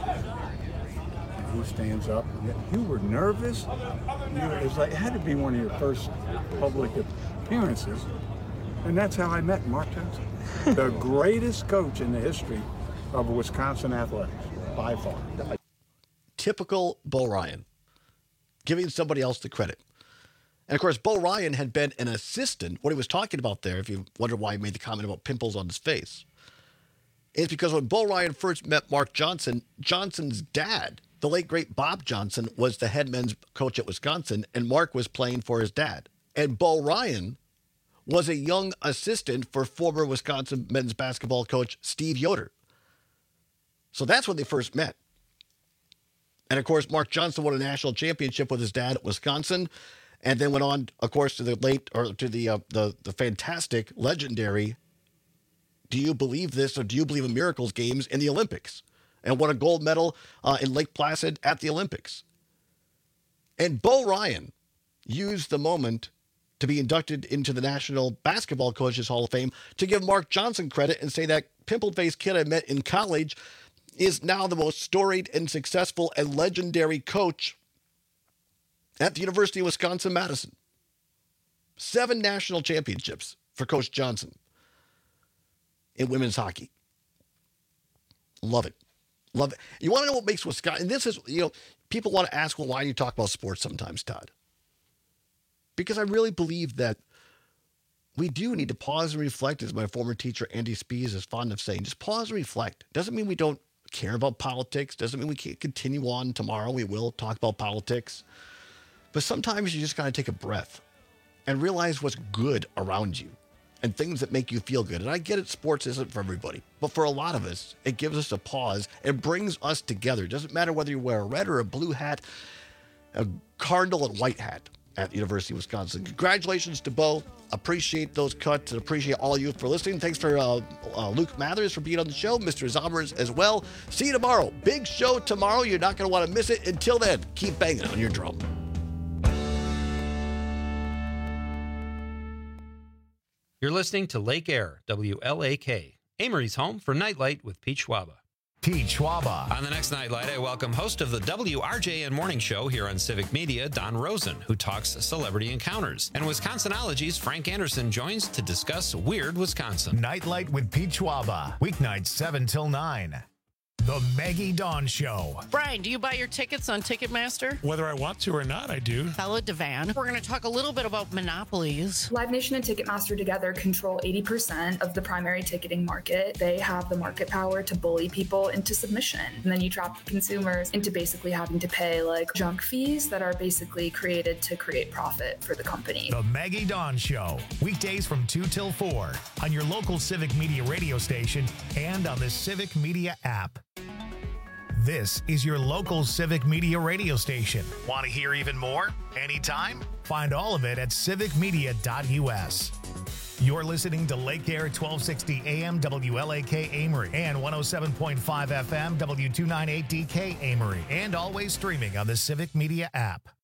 He stands up. You were nervous? You were, it was like, it had to be one of your first public appearances. And that's how I met Mark Johnson. The greatest coach in the history of Wisconsin athletics, by far. Typical Bo Ryan, giving somebody else the credit. And, of course, Bo Ryan had been an assistant. What he was talking about there, if you wonder why he made the comment about pimples on his face, is because when Bo Ryan first met Mark Johnson, Johnson's dad, the late, great Bob Johnson, was the head men's coach at Wisconsin, and Mark was playing for his dad. And Bo Ryan was a young assistant for former Wisconsin men's basketball coach Steve Yoder. So that's when they first met. And, of course, Mark Johnson won a national championship with his dad at Wisconsin, and then went on, of course, to the late or to the uh, the the fantastic, legendary Do You Believe This or Do You Believe in Miracles games in the Olympics, and won a gold medal uh, in Lake Placid at the Olympics. And Bo Ryan used the moment to be inducted into the National Basketball Coaches Hall of Fame to give Mark Johnson credit and say that pimple-faced kid I met in college is now the most storied and successful and legendary coach at the University of Wisconsin-Madison. Seven national championships for Coach Johnson in women's hockey. Love it. Love it. You want to know what makes Wisconsin, and this is, you know, people want to ask, well, why do you talk about sports sometimes, Todd? Because I really believe that we do need to pause and reflect, as my former teacher, Andy Spees, is fond of saying. Just pause and reflect. Doesn't mean we don't care about politics. Doesn't mean we can't continue on tomorrow. We will talk about politics. But sometimes you just got to take a breath and realize what's good around you and things that make you feel good. And I get it, sports isn't for everybody. But for a lot of us, it gives us a pause and brings us together. It doesn't matter whether you wear a red or a blue hat, a cardinal and white hat at the University of Wisconsin. Congratulations to Bo. Appreciate those cuts and appreciate all of you for listening. Thanks for uh, uh, Luke Mathers for being on the show, Mister Zommers as well. See you tomorrow. Big show tomorrow. You're not going to want to miss it. Until then, keep banging on your drum. You're listening to Lake Air, W L A K, Amory's home for Nightlight with Pete Schwaba. Pete Schwaba. On the next Nightlight, I welcome host of the W R J N Morning Show here on Civic Media, Don Rosen, who talks celebrity encounters. And Wisconsinology's Frank Anderson joins to discuss Weird Wisconsin. Nightlight with Pete Schwaba. Weeknights seven till nine. The Maggie Dawn Show. Brian, do you buy your tickets on Ticketmaster? Whether I want to or not, I do. Bella Devan. We're going to talk a little bit about monopolies. Live Nation and Ticketmaster together control eighty percent of the primary ticketing market. They have the market power to bully people into submission. And then you trap consumers into basically having to pay like junk fees that are basically created to create profit for the company. The Maggie Dawn Show. Weekdays from two till four on your local Civic Media radio station and on the Civic Media app. This is your local Civic Media radio station. Want to hear even more? Anytime? Find all of it at civic media dot U S. You're listening to Lake Air twelve sixty A M W L A K Amory and one oh seven point five F M W two ninety-eight D K Amory, and always streaming on the Civic Media app.